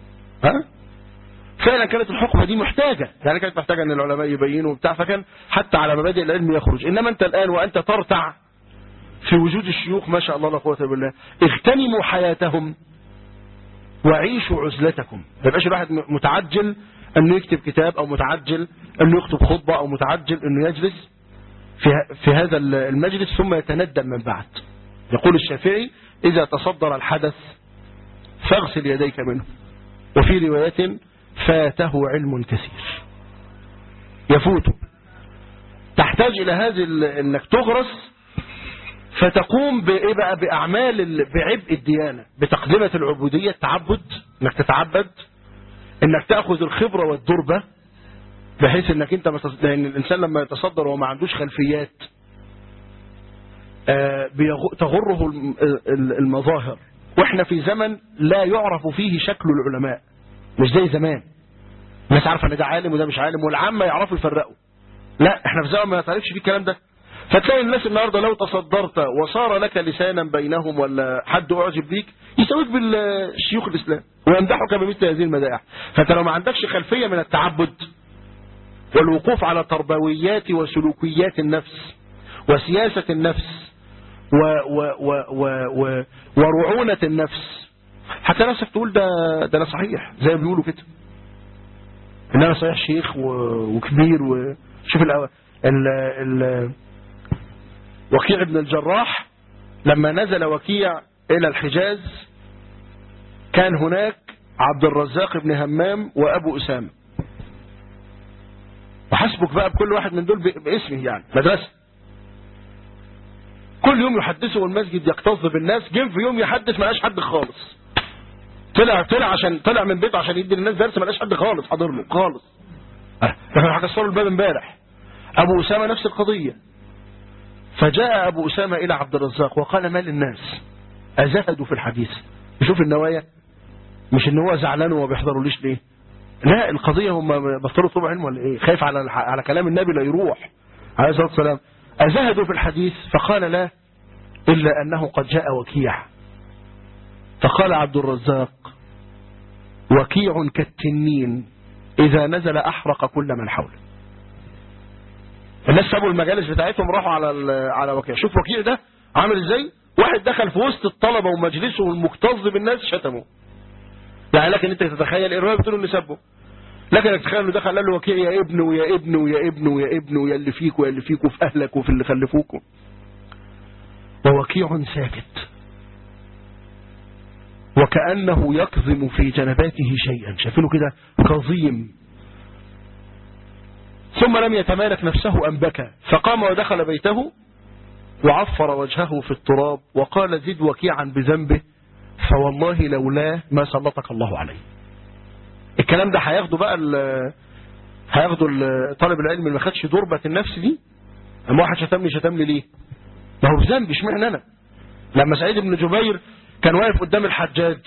فعلا كانت الحقبة دي محتاجة، يعني كانت محتاجة أن العلماء يبينوا وبتاع، فكان حتى على مبادئ العلم يخرج. إنما أنت الآن وأنت ترتع في وجود الشيوخ ما شاء الله لا قوة إلا بالله، اغتنموا حياتهم وعيشوا عزلتكم. ما يبقاش الواحد متعجل أنه يكتب كتاب، أو متعجل أنه يكتب خطبة، أو متعجل أنه يجلس في هذا المجلس ثم يتندم من بعد. يقول الشافعي إذا تصدر الحدث فاغسل يديك منه. وفي رواية فاته علم كثير يفوته. تحتاج إلى هذه أنك تغرس فتقوم بإيه بقى؟ بأعمال بعبء الديانة، بتقدمة العبودية، التعبد، انك تتعبد، انك تأخذ الخبرة والدربة، بحيث انك انت لان الانسان لما يتصدر وما عندوش خلفيات تغره المظاهر، واحنا في زمن لا يعرف فيه شكل العلماء، مش زي زمان الناس عارفه ان ده عالم وده مش عالم، والعامه يعرفوا يفرقوا. لا، احنا في زمن ما تعرفش فيه الكلام ده. فتلاقي الناس النهارده لو تصدرت وصار لك لسانا بينهم ولا حد اعجب بيك يسويك بالشيوخ الاسلام ويمدحك بمثل هذه المدائح. فانت لو ما عندكش خلفيه من التعبد والوقوف على تربويات وسلوكيات النفس وسياسه النفس ورعونه النفس، حتى نفسك تقول ده انا صحيح زي ما بيقولوا كده، ان انا صحيح شيخ وكبير. وشوف وكيع بن الجراح لما نزل وكيع إلى الحجاز كان هناك عبد الرزاق بن همام وأبو أسامة، وحسبك بقى بكل واحد من دول باسمه، يعني مدرسة كل يوم يحدثه والمسجد يكتظ بالناس. جه في يوم يحدث ما لقاش حد خالص، طلع من بيته عشان يدي للناس درس، ما لقاش حد خالص حاضر له خالص. احنا هكسروا الباب امبارح. أبو أسامة نفس القضية. فجاء أبو أسامة إلى عبد الرزاق وقال: ما للناس أزهدوا في الحديث؟ يشوف النوايا، مش ان هو زعلان وما بيحضروا ليش ليه، لا، القضية هم بطلوا طلب علم ولا ايه، خايف على كلام النبي لا يروح عليه الصلاة والسلام. أزهدوا في الحديث؟ فقال: لا، إلا أنه قد جاء وكيع. فقال عبد الرزاق: وكيع كالتنين إذا نزل أحرق كل من حوله. الناس سابوا المجالس بتاعتهم راحوا على وكيع. شوف وكيع ده عامل ازاي، واحد دخل في وسط الطلبة ومجلسه والمكتظ بالناس شتمه. يعني لكن انت تتخيل الرواية بتقول انه سبه، لكن تتخيل انه دخل قال له: وكيع يا ابن ويا ابن ويا ابن ويا ابن ويا اللي فيك ويا اللي فيك وفي اهلك وفي اللي خلفوكم. ووكيع ساكت وكأنه يكظم في جنباته شيئا، شايفينه كده كظيم. ثم لم يتمالك نفسه أن بكى، فقام ودخل بيته وعفر وجهه في التراب وقال: زد وكيعا بذنبه فوالله لولاه ما سلطك الله عليه. الكلام ده هياخده بقى طالب العلم اللي ما خدش ضربة النفس دي. اما واحد شتمني ليه؟ ما هو بذنبي، اشمعنى انا؟ لما سعيد بن جبير كان واقف قدام الحجاج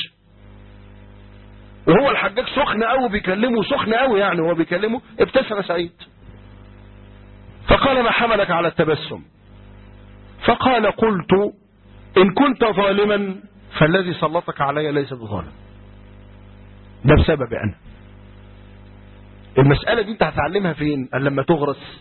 وهو الحجاج سخن قوي بيكلمه، سخن قوي يعني وهو بيكلمه، ابتسم سعيد فقال: ما حملك على التبسم؟ فقال: قلت إن كنت ظالما فالذي سلطك علي ليس بظالم، ده بسبب أنا. المسألة دي انت هتعلمها فين؟ قال: لما تغرس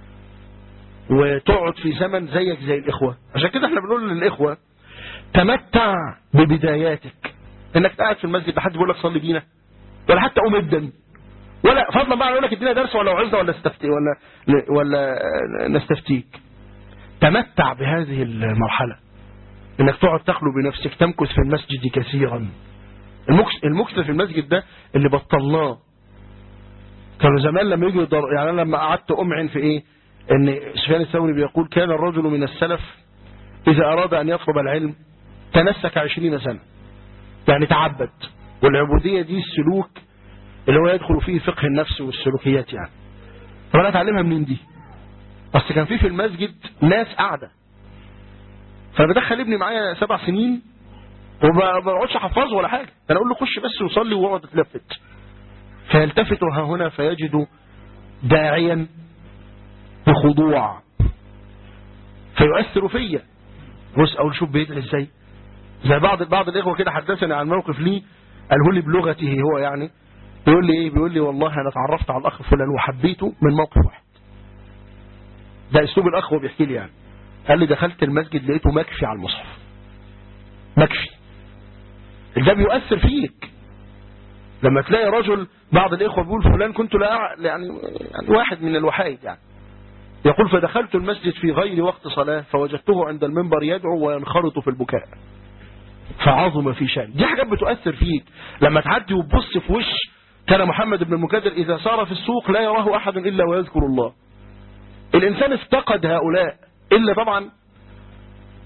وتقعد في زمن زيك زي الإخوة. عشان كده احنا بنقول للإخوة: تمتع ببداياتك، انك قاعد في المسجد لحد بيقول لك صلي بينا، ولا حتى قوم ابدا، ولا فضلا بقى يقول لك ادينا درس ولا وعظنا ولا نستفتيك. تمتع بهذه المرحلة، انك تقعد تخلو بنفسك، تمكث في المسجد كثيرا. المكث في المسجد ده اللي بطلناه. كانوا زمان لما يجوا يعني انا لما قعدت امعن في ايه، ان سفيان الثوري بيقول: كان الرجل من السلف اذا اراد ان يطلب العلم تنسك 20 سنة، يعني تعبد. والعبودية دي السلوك اللي هو يدخل فيه فقه النفس والسلوكيات يعني. طب انا اتعلمها منين دي؟ بس كان في المسجد ناس قاعدة، فبدخل ابني معايا 7 سنين وما بقعدش احفظه ولا حاجة، انا اقول له خش بس وصلي واقعد تلفت، فيلتفت ها هنا فيجد داعيا بخضوع فيؤثر فيا. بص اقول شوف بيدعي ازاي، زي بعض الاخوه كده حدثني عن موقف لي قاله لي بلغته هو، يعني بيقول لي ايه، بيقول لي: والله انا اتعرفت على الاخ فلان وحبيته من موقف واحد. ده اسلوب الاخ وهو بيحكي لي يعني. قال لي: دخلت المسجد لقيته مكفي على المصحف، مكفي. ده بيؤثر فيك لما تلاقي رجل. بعض الاخوه بيقول: فلان كنت لا يعني واحد من الوحايد يعني، يقول: فدخلت المسجد في غير وقت صلاة فوجدته عند المنبر يدعو وينخرط في البكاء فعظم في شان. دي حاجات بتؤثر فيك لما تعدي وتبص في وش. كان محمد بن المكدر إذا سار في السوق لا يراه أحد إلا ويذكر الله. الإنسان افتقد هؤلاء، إلا طبعا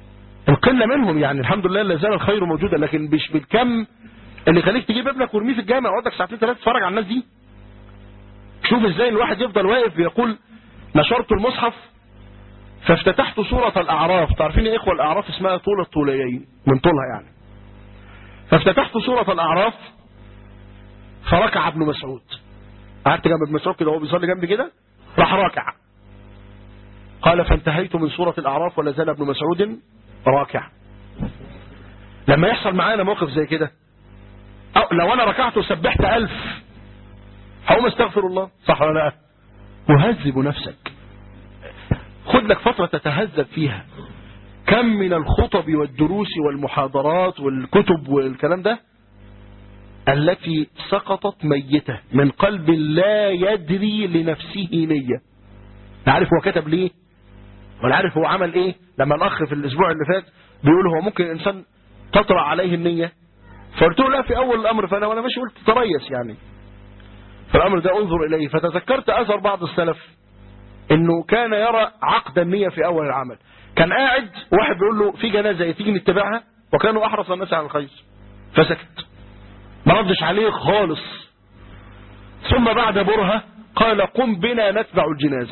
القلة منهم يعني الحمد لله لا زال الخير موجودا، لكن مش بالكم اللي يخليك تجيب ابنك وارميه في الجامع وقعدك ساعتين ثلاثة تتفرج على الناس دي. شوف ازاي الواحد يفضل واقف بيقول نشرت المصحف فافتتحت سورة الأعراف. تعرفين يا إخوة الأعراف اسمها طول الطوليين من طولها يعني. فافتتحت سورة الأعراف فركع ابن مسعود، قعدت جنب ابن مسعود كده وهو بيصلي جنبي كده راح راكع. قال فانتهيت من سورة الأعراف ولا زال ابن مسعود راكع. لما يحصل معانا موقف زي كده لو أنا ركعت وسبحت 1000 هقوم استغفر الله، صح ولا لا؟ وهذب نفسك، خد لك فترة تتهذب فيها. كم من الخطب والدروس والمحاضرات والكتب والكلام ده التي سقطت ميتة من قلب لا يدري لنفسه نية. لا عارف هو كتب ليه ولا عارف هو عمل ايه. لما الأخ في الأسبوع اللي فات بيقول هو ممكن الإنسان تطرأ عليه النية، فقلت له لا في أول الأمر، فأنا وأنا ماشي قلت تريس يعني فالأمر ده انظر إليه. فتذكرت أثر بعض السلف انه كان يرى عقد النية في اول العمل. كان قاعد واحد بيقول له في جنازة تيجي نتبعها، وكانوا احرص الناس على الخير فسكت ما ردش عليه خالص. ثم بعد برهة قال قم بنا نتبع الجنازة،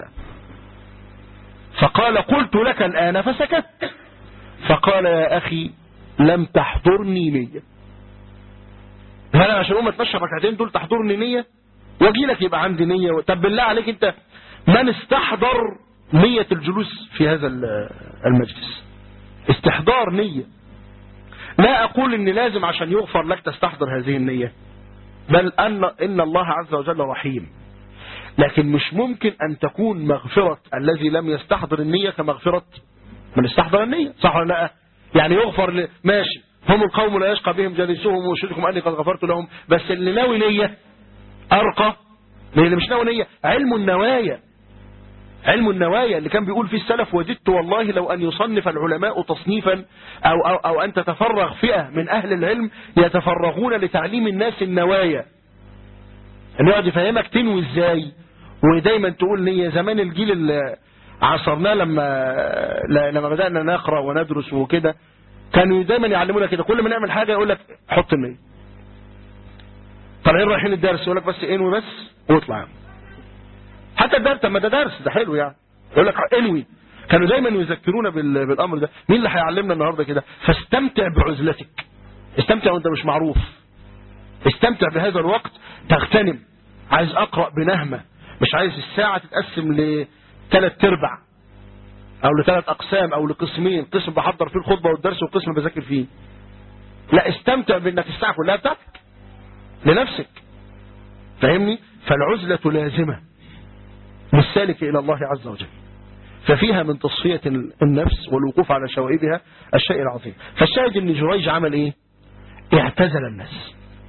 فقال قلت لك الآن فسكت. فقال يا أخي لم تحضرني نية. هل عشان أقوم اتمشى ركعتين دول تحضرني نية واجي لك يبقى عندي نية؟ طب بالله عليك انت من استحضر نية الجلوس في هذا المجلس؟ استحضار نية. لا أقول إن لازم عشان يغفر لك تستحضر هذه النية، بل إن الله عز وجل رحيم، لكن مش ممكن أن تكون مغفرة الذي لم يستحضر النية كمغفرة من استحضر النية، صح ولا لا؟ يعني يغفر ماشي، هم القوم لا يشقى بهم جليسهم وشركهم أني قد غفرت لهم، بس اللي ناوي نية أرقى من اللي مش ناوي نية. علم النوايا، علم النوايا اللي كان بيقول فيه السلف وددت والله لو أن يصنف العلماء تصنيفا أو أن تتفرغ فئة من أهل العلم يتفرغون لتعليم الناس النوايا، أن يقعد يفهمك تنوي إزاي، ودايما تقول نية. زمان الجيل اللي عصرناه لما بدأنا نقرأ وندرس وكده كانوا دايما يعلمونا كده، كل ما نعمل حاجة يقول لك حط النية. طالعين رايحين الدرس يقول لك بس انوي بس واطلع. حتى الدرس ما ده درس ده حلو يعني، يقول لك انوي. كانوا دايما يذكرونا بالامر ده. مين اللي هيعلمنا النهارده كده؟ فاستمتع بعزلتك، استمتع وانت مش معروف، استمتع بهذا الوقت تغتنم. عايز اقرأ بنهمة، مش عايز الساعة تتقسم ل3 ارباع او ل3 اقسام او لقسمين، قسم بحضر فيه الخطبة والدرس وقسم بذاكر فيه. لا، استمتع بانك الساعة كلها بتاعتك لنفسك، فاهمني؟ فالعزلة لازمة للسالك إلى الله عز وجل، ففيها من تصفية النفس والوقوف على شوائبها الشيء العظيم. فالشاهد ان جريج عمل ايه؟ اعتزل الناس،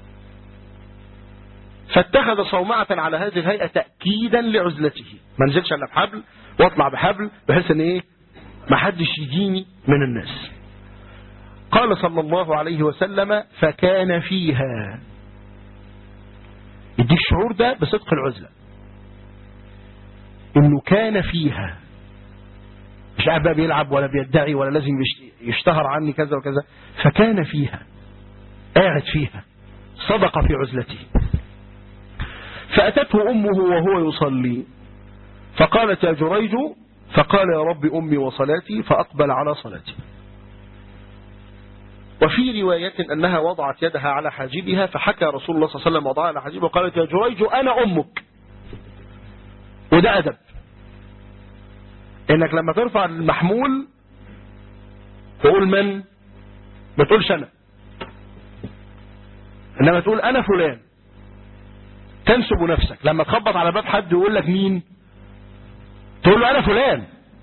فاتخذ صومعة على هذه الهيئة تأكيدا لعزلته. ما نزلش الا بحبل واطلع بحبل بحيث ان ايه؟ ما حدش يجيني من الناس. قال صلى الله عليه وسلم فكان فيها. يديك شعور ده بصدق العزلة، انه كان فيها، مش قاعد بقى بيلعب ولا بيدعي ولا لازم يشتهر عني كذا وكذا. فكان فيها، قاعد فيها، صدق في عزلته. فأتته أمه وهو يصلي فقالت يا جريج، فقال يا رب أمي وصلاتي، فأقبل على صلاتي. وفي رواية أنها وضعت يدها على حاجبها، فحكى رسول الله صلى الله عليه وسلم وضعها على حاجبها وقالت يا جريج أنا أمك. وده أدب، إنك لما ترفع المحمول تقول من، ما تقولش أنا، إنما تقول أنا فلان، تنسب نفسك. لما تخبط على باب حد يقول لك مين، تقول له أنا فلان،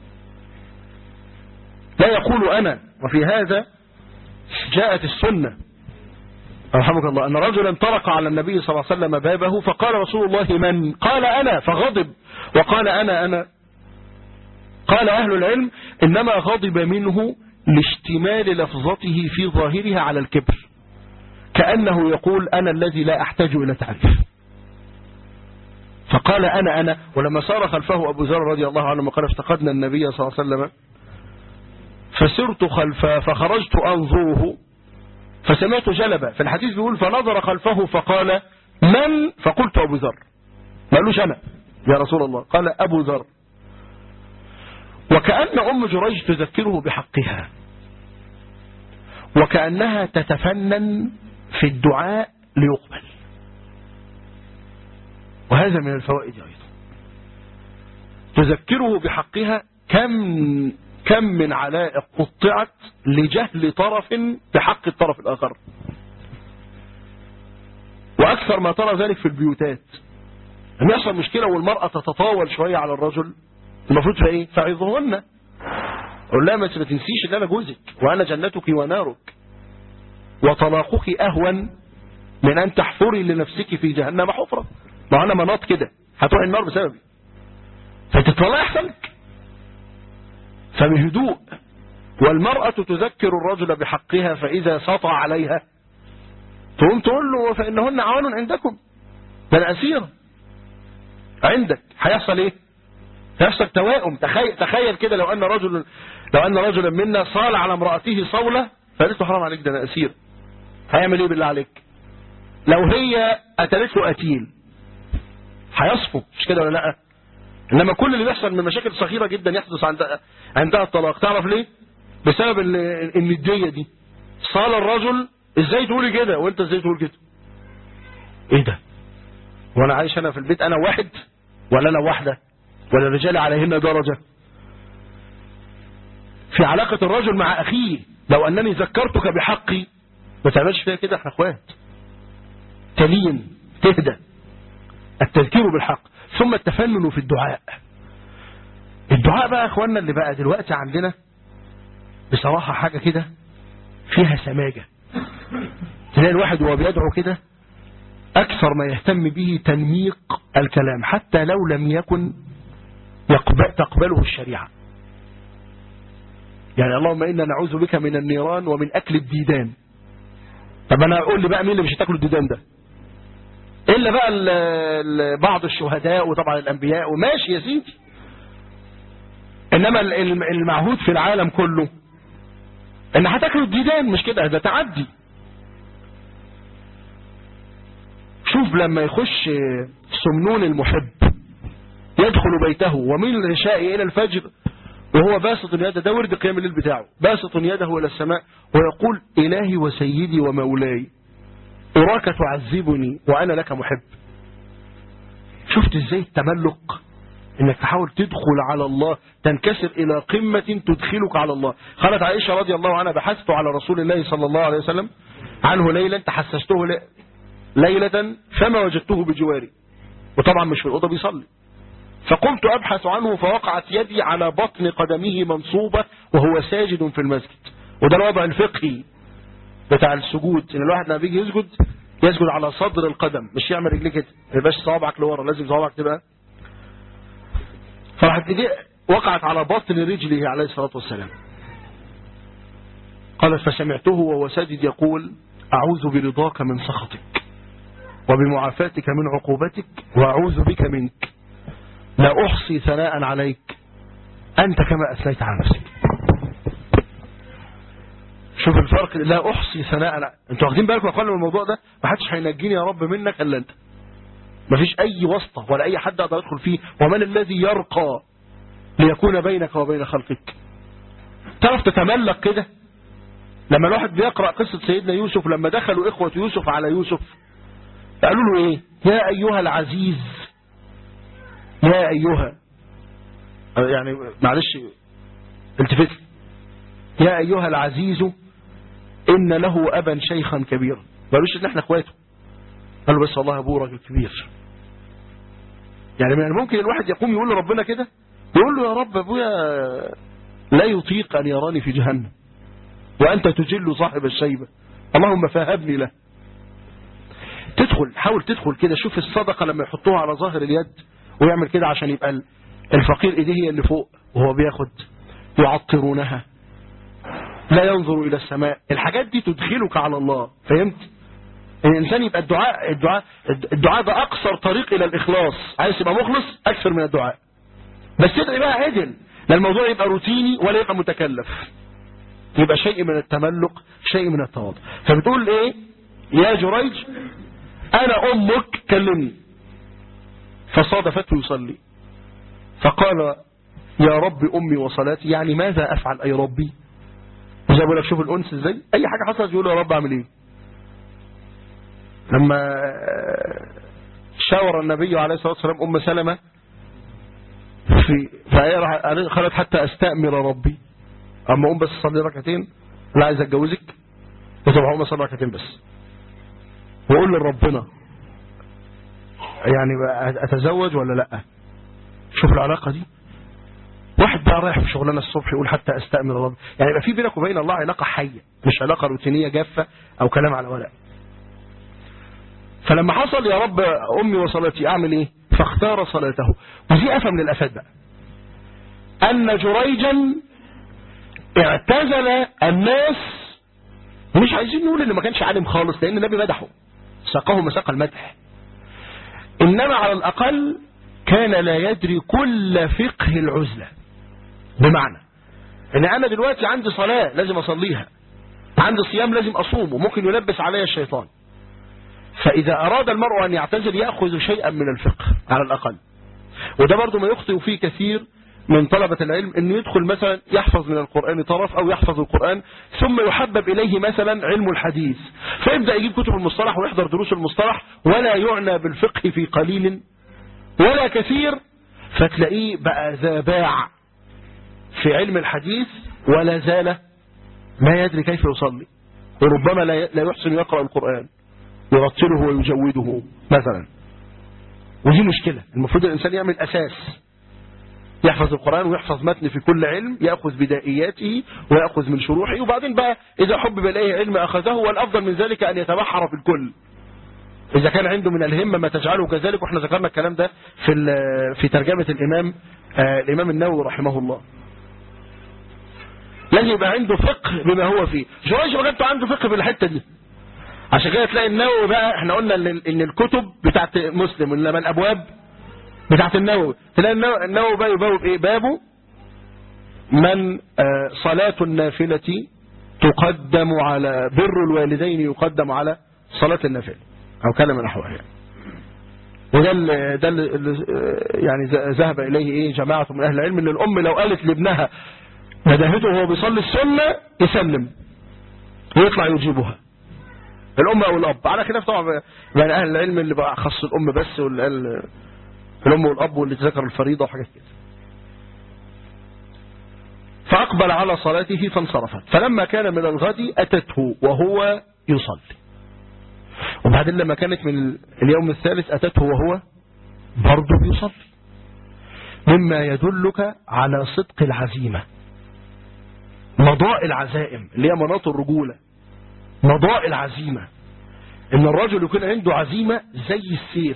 لا يقول أنا. وفي هذا جاءت السنة رحمك الله أن رجلا طرق على النبي صلى الله عليه وسلم بابه، فقال رسول الله من؟ قال أنا، فغضب وقال أنا. قال أهل العلم إنما غضب منه لاشتمال لفظته في ظاهرها على الكبر، كأنه يقول أنا الذي لا أحتاج إلى تعريف. فقال أنا. ولما سار خلفه أبو ذر رضي الله عنه قال افتقدنا النبي صلى الله عليه وسلم فسرت خلفه فخرجت أنظره فسمعت جلبة. في الحديث بيقول فنظر خلفه فقال من؟ فقلت أبو ذر. ما قالوش أنا يا رسول الله، قال أبو ذر. وكأن أم جريج تذكره بحقها، وكأنها تتفنن في الدعاء ليقبل. وهذا من الفوائد أيضا، تذكره بحقها. كم من علائق قطعت لجهل طرف بحق الطرف الآخر. وأكثر ما ترى ذلك في البيوتات، أن يحصل مشكلة والمرأة تتطاول شوية على الرجل، المفروض في إيه؟ فعظهن، قول لها ما تنسيش ان انا جوزك وانا جنتك ونارك، وطلاقك اهون من ان تحفري لنفسك في جهنم حفرة. ما انا مناط كده هتروح النار بسببي، فتطلع احسن لك. فبهدوء. والمرأة تذكر الرجل بحقها، فاذا سطع عليها تقوم تقول له فانهن عوان عندكم، ده الاسير عندك. هيحصل ايه؟ هيحصل توائم. تخيل كده لو ان رجلا منا صال على امرأته صولة فقالت له حرام عليك ده انا اسير، هيعمل ايه بالله عليك؟ لو هي قتلت له قتيل هيصفو، مش كده ولا لا؟ انما كل اللي بيحصل من مشاكل صغيرة جدا يحدث عندها الطلاق. تعرف ليه؟ بسبب الندية دي. صال الرجل ازاي تقولي كده وانت ازاي تقول كده؟ ايه ده؟ وانا عايش انا في البيت انا واحد ولا انا واحدة ولا الرجال عليهن درجة؟ في علاقة الرجل مع أخيه، لو أنني ذكرتك بحقي ما تعملش فيها كده، احنا اخوات. تلين تهدى. التذكير بالحق. ثم التفنن في الدعاء. الدعاء بقى اخواننا اللي بقى دلوقتي عندنا بصراحة حاجة كده فيها سماجة. تلاقي الواحد وهو بيدعو كده أكثر ما يهتم به تنميق الكلام حتى لو لم يكن تقبله الشريعة. يعني اللهم إنا نعوذ بك من النيران ومن أكل الديدان. طب أنا أقول لي بقى مين اللي مش هتاكل الديدان ده؟ إلا بقى بعض الشهداء وطبعا الأنبياء وماشي يا سيدي. إنما المعهود في العالم كله إن هتاكلوا الديدان، مش كده؟ ده تعدي. شوف لما يخش سمنون المحب يدخل بيته ومن العشاء إلى الفجر وهو باسط يده، ده ورد قيام الليل بتاعه، باسط يده إلى السماء ويقول إلهي وسيدي ومولاي أراك تعذبني وأنا لك محب. شفت إزاي التملق؟ إنك تحاول تدخل على الله، تنكسر إلى قمة تدخلك على الله. قالت عائشة رضي الله عنها بحثت على رسول الله صلى الله عليه وسلم عنه ليلا تحسسته ليلة فما وجدته بجواري، وطبعا مش في الأوضة بيصلي. فقمت أبحث عنه فوقعت يدي على بطن قدمه منصوبة وهو ساجد في المسجد. وده الوضع الفقهي بتاع السجود، إن الواحد لما بيجي يسجد على صدر القدم، مش يعمل رجليه كده، ما يبقاش صوابعك لورا، لازم صوابعك تبقى. فراحت ايديه وقعت على بطن رجله عليه الصلاة والسلام. قالت فسمعته وهو ساجد يقول أعوذ برضاك من سخطك وبمعافاتك من عقوبتك وأعوذ بك منك، لا أحصي ثناء عليك أنت كما أثنيت على نفسك. شوف الفرق، لا أحصي ثناء. أنتوا واخدين بالكم أقل من الموضوع ده؟ ما حدش هينجيني يا رب منك إلا أنت. ما فيش أي واسطة ولا أي حد أقدر يدخل فيه. ومن الذي يرقى ليكون بينك وبين خلقك؟ تعرف تتملق كده. لما الواحد بيقرأ قصة سيدنا يوسف، لما دخلوا إخوة يوسف على يوسف قالوا له إيه؟ يا أيها العزيز، يا أيها، يعني معلش التفت، يا أيها العزيز إن له أبا شيخا كبيرا. ما قالوش إن احنا اخواته، قالوا بس الله أبوه راجل كبير. يعني من الممكن الواحد يقوم يقول لربنا كده، يقول له يا رب أبويا لا يطيق أن يراني في جهنم وأنت تجل صاحب الشيبة، اللهم فهبني له. حاول تدخل كده. شوف الصدقة لما يحطوها على ظاهر اليد ويعمل كده عشان يبقى الفقير ايديه هي اللي فوق وهو بياخد، يعطرونها، لا ينظر إلى السماء. الحاجات دي تدخلك على الله. فهمت؟ الإنسان يبقى الدعاء ده أقصر طريق إلى الإخلاص. عايز يبقى مخلص أكثر من الدعاء، بس تدعي بقى عدل، لا الموضوع يبقى روتيني ولا يبقى متكلف. يبقى شيء من التملق، شيء من التواضع. فبتقول ايه؟ يا جريج انا امك كلمني. فصادفته يصلي فقال يا رب امي وصلاتي، يعني ماذا افعل اي ربي؟ وزي ما بقول لك شوف الانس ازاي، اي حاجه حصلت يقول يا رب اعمل ايه. لما شاور النبي عليه الصلاه والسلام ام سلمة فهي خلت حتى استأمر ربي، اما ام بس صلي ركعتين، لا عايز اتجوزك وتبقى ام صلي ركعتين بس، واقول لربنا يعني اتزوج ولا لا. شوف العلاقه دي، واحد بقى رايح في شغلانه الصبح يقول حتى استأمر ربي، يعني يبقى في بينك وبين الله علاقه حيه، مش علاقه روتينيه جافه او كلام على ورق. فلما حصل يا رب امي وصلاتي اعمل ايه؟ فاختار صلاته. ودي افهم من الافات بقى ان جريجا اعتزل الناس، مش عايزين نقول انه ما كانش عالم خالص لان النبي مدحه ساقه مساق المدح، انما على الاقل كان لا يدري كل فقه العزلة. بمعنى ان انا دلوقتي عندي صلاة لازم اصليها، عندي صيام لازم اصوم، وممكن يلبس علي الشيطان. فاذا اراد المرء ان يعتزل يأخذ شيئا من الفقه على الاقل. وده برضو ما يخطئ فيه كثير من طلبة العلم، انه يدخل مثلا يحفظ من القرآن طرف او يحفظ القرآن ثم يحبب اليه مثلا علم الحديث، فيبدأ يجيب كتب المصطلح ويحضر دروس المصطلح ولا يعنى بالفقه في قليل ولا كثير، فتلاقيه بقى ذا باع في علم الحديث ولا زال ما يدري كيف يصلي، وربما لا يحسن يقرأ القرآن يرتله ويجوده مثلا. ودي مشكلة. المفروض الإنسان يعمل أساس، يحفظ القرآن ويحفظ متن في كل علم، يأخذ بدائياته ويأخذ من شروحه، وبعدين بقى إذا حبب إليه علم أخذه، والأفضل من ذلك أن يتبحر في الكل إذا كان عنده من الهمة ما تجعله كذلك. وإحنا ذكرنا الكلام ده في ترجمة الإمام النووي رحمه الله. لازم يبقى عنده فقه بما هو فيه. جريج ما كانت عنده فقه في الحتة دي، عشان كده تلاقي النووي بقى، احنا قلنا ان الكتب بتاعت مسلم انما الابواب بتاعت النووي، تلاقي النووي بقى يبوب ايه؟ بابه من صلاة النافلة تقدم على بر الوالدين يقدم على صلاة النافلة او كلمة نحوها يعني. وده اللي يعني ذهب اليه ايه جماعة من اهل العلم، ان الام لو قالت لابنها ندهته وهو بيصلي السنة يسلم ويطلع يجيبها، الأم أو الأب. على خلاف طبعا بين أهل العلم اللي بقى خص الأم بس، والأم والأب واللي تذكر الفريضة وحاجات كده. فأقبل على صلاته فانصرفت، فلما كان من الغد أتته وهو يصلي، وبعدين لما كانت من اليوم الثالث أتته وهو برضه بيصلي، مما يدلك على صدق العزيمة، مضاء العزائم اللي هي مناط الرجولة، مضاء العزيمة، ان الرجل يكون عنده عزيمة زي السيف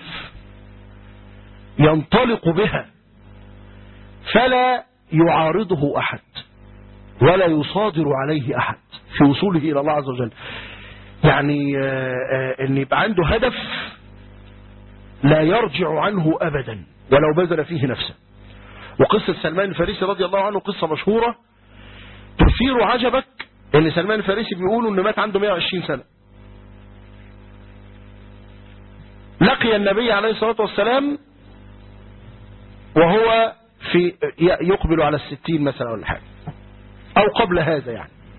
ينطلق بها فلا يعارضه احد ولا يصادر عليه احد في وصوله الى الله عز وجل. يعني ان يبقى عنده هدف لا يرجع عنه ابدا ولو بذل فيه نفسه. وقصة سلمان الفارسي رضي الله عنه قصة مشهورة تثير عجبك، ان سلمان الفارسي بيقولوا انه مات عنده 120 سنة. لقي النبي عليه الصلاة والسلام وهو يقبل على 60 مثلا ولا حاجة، او قبل هذا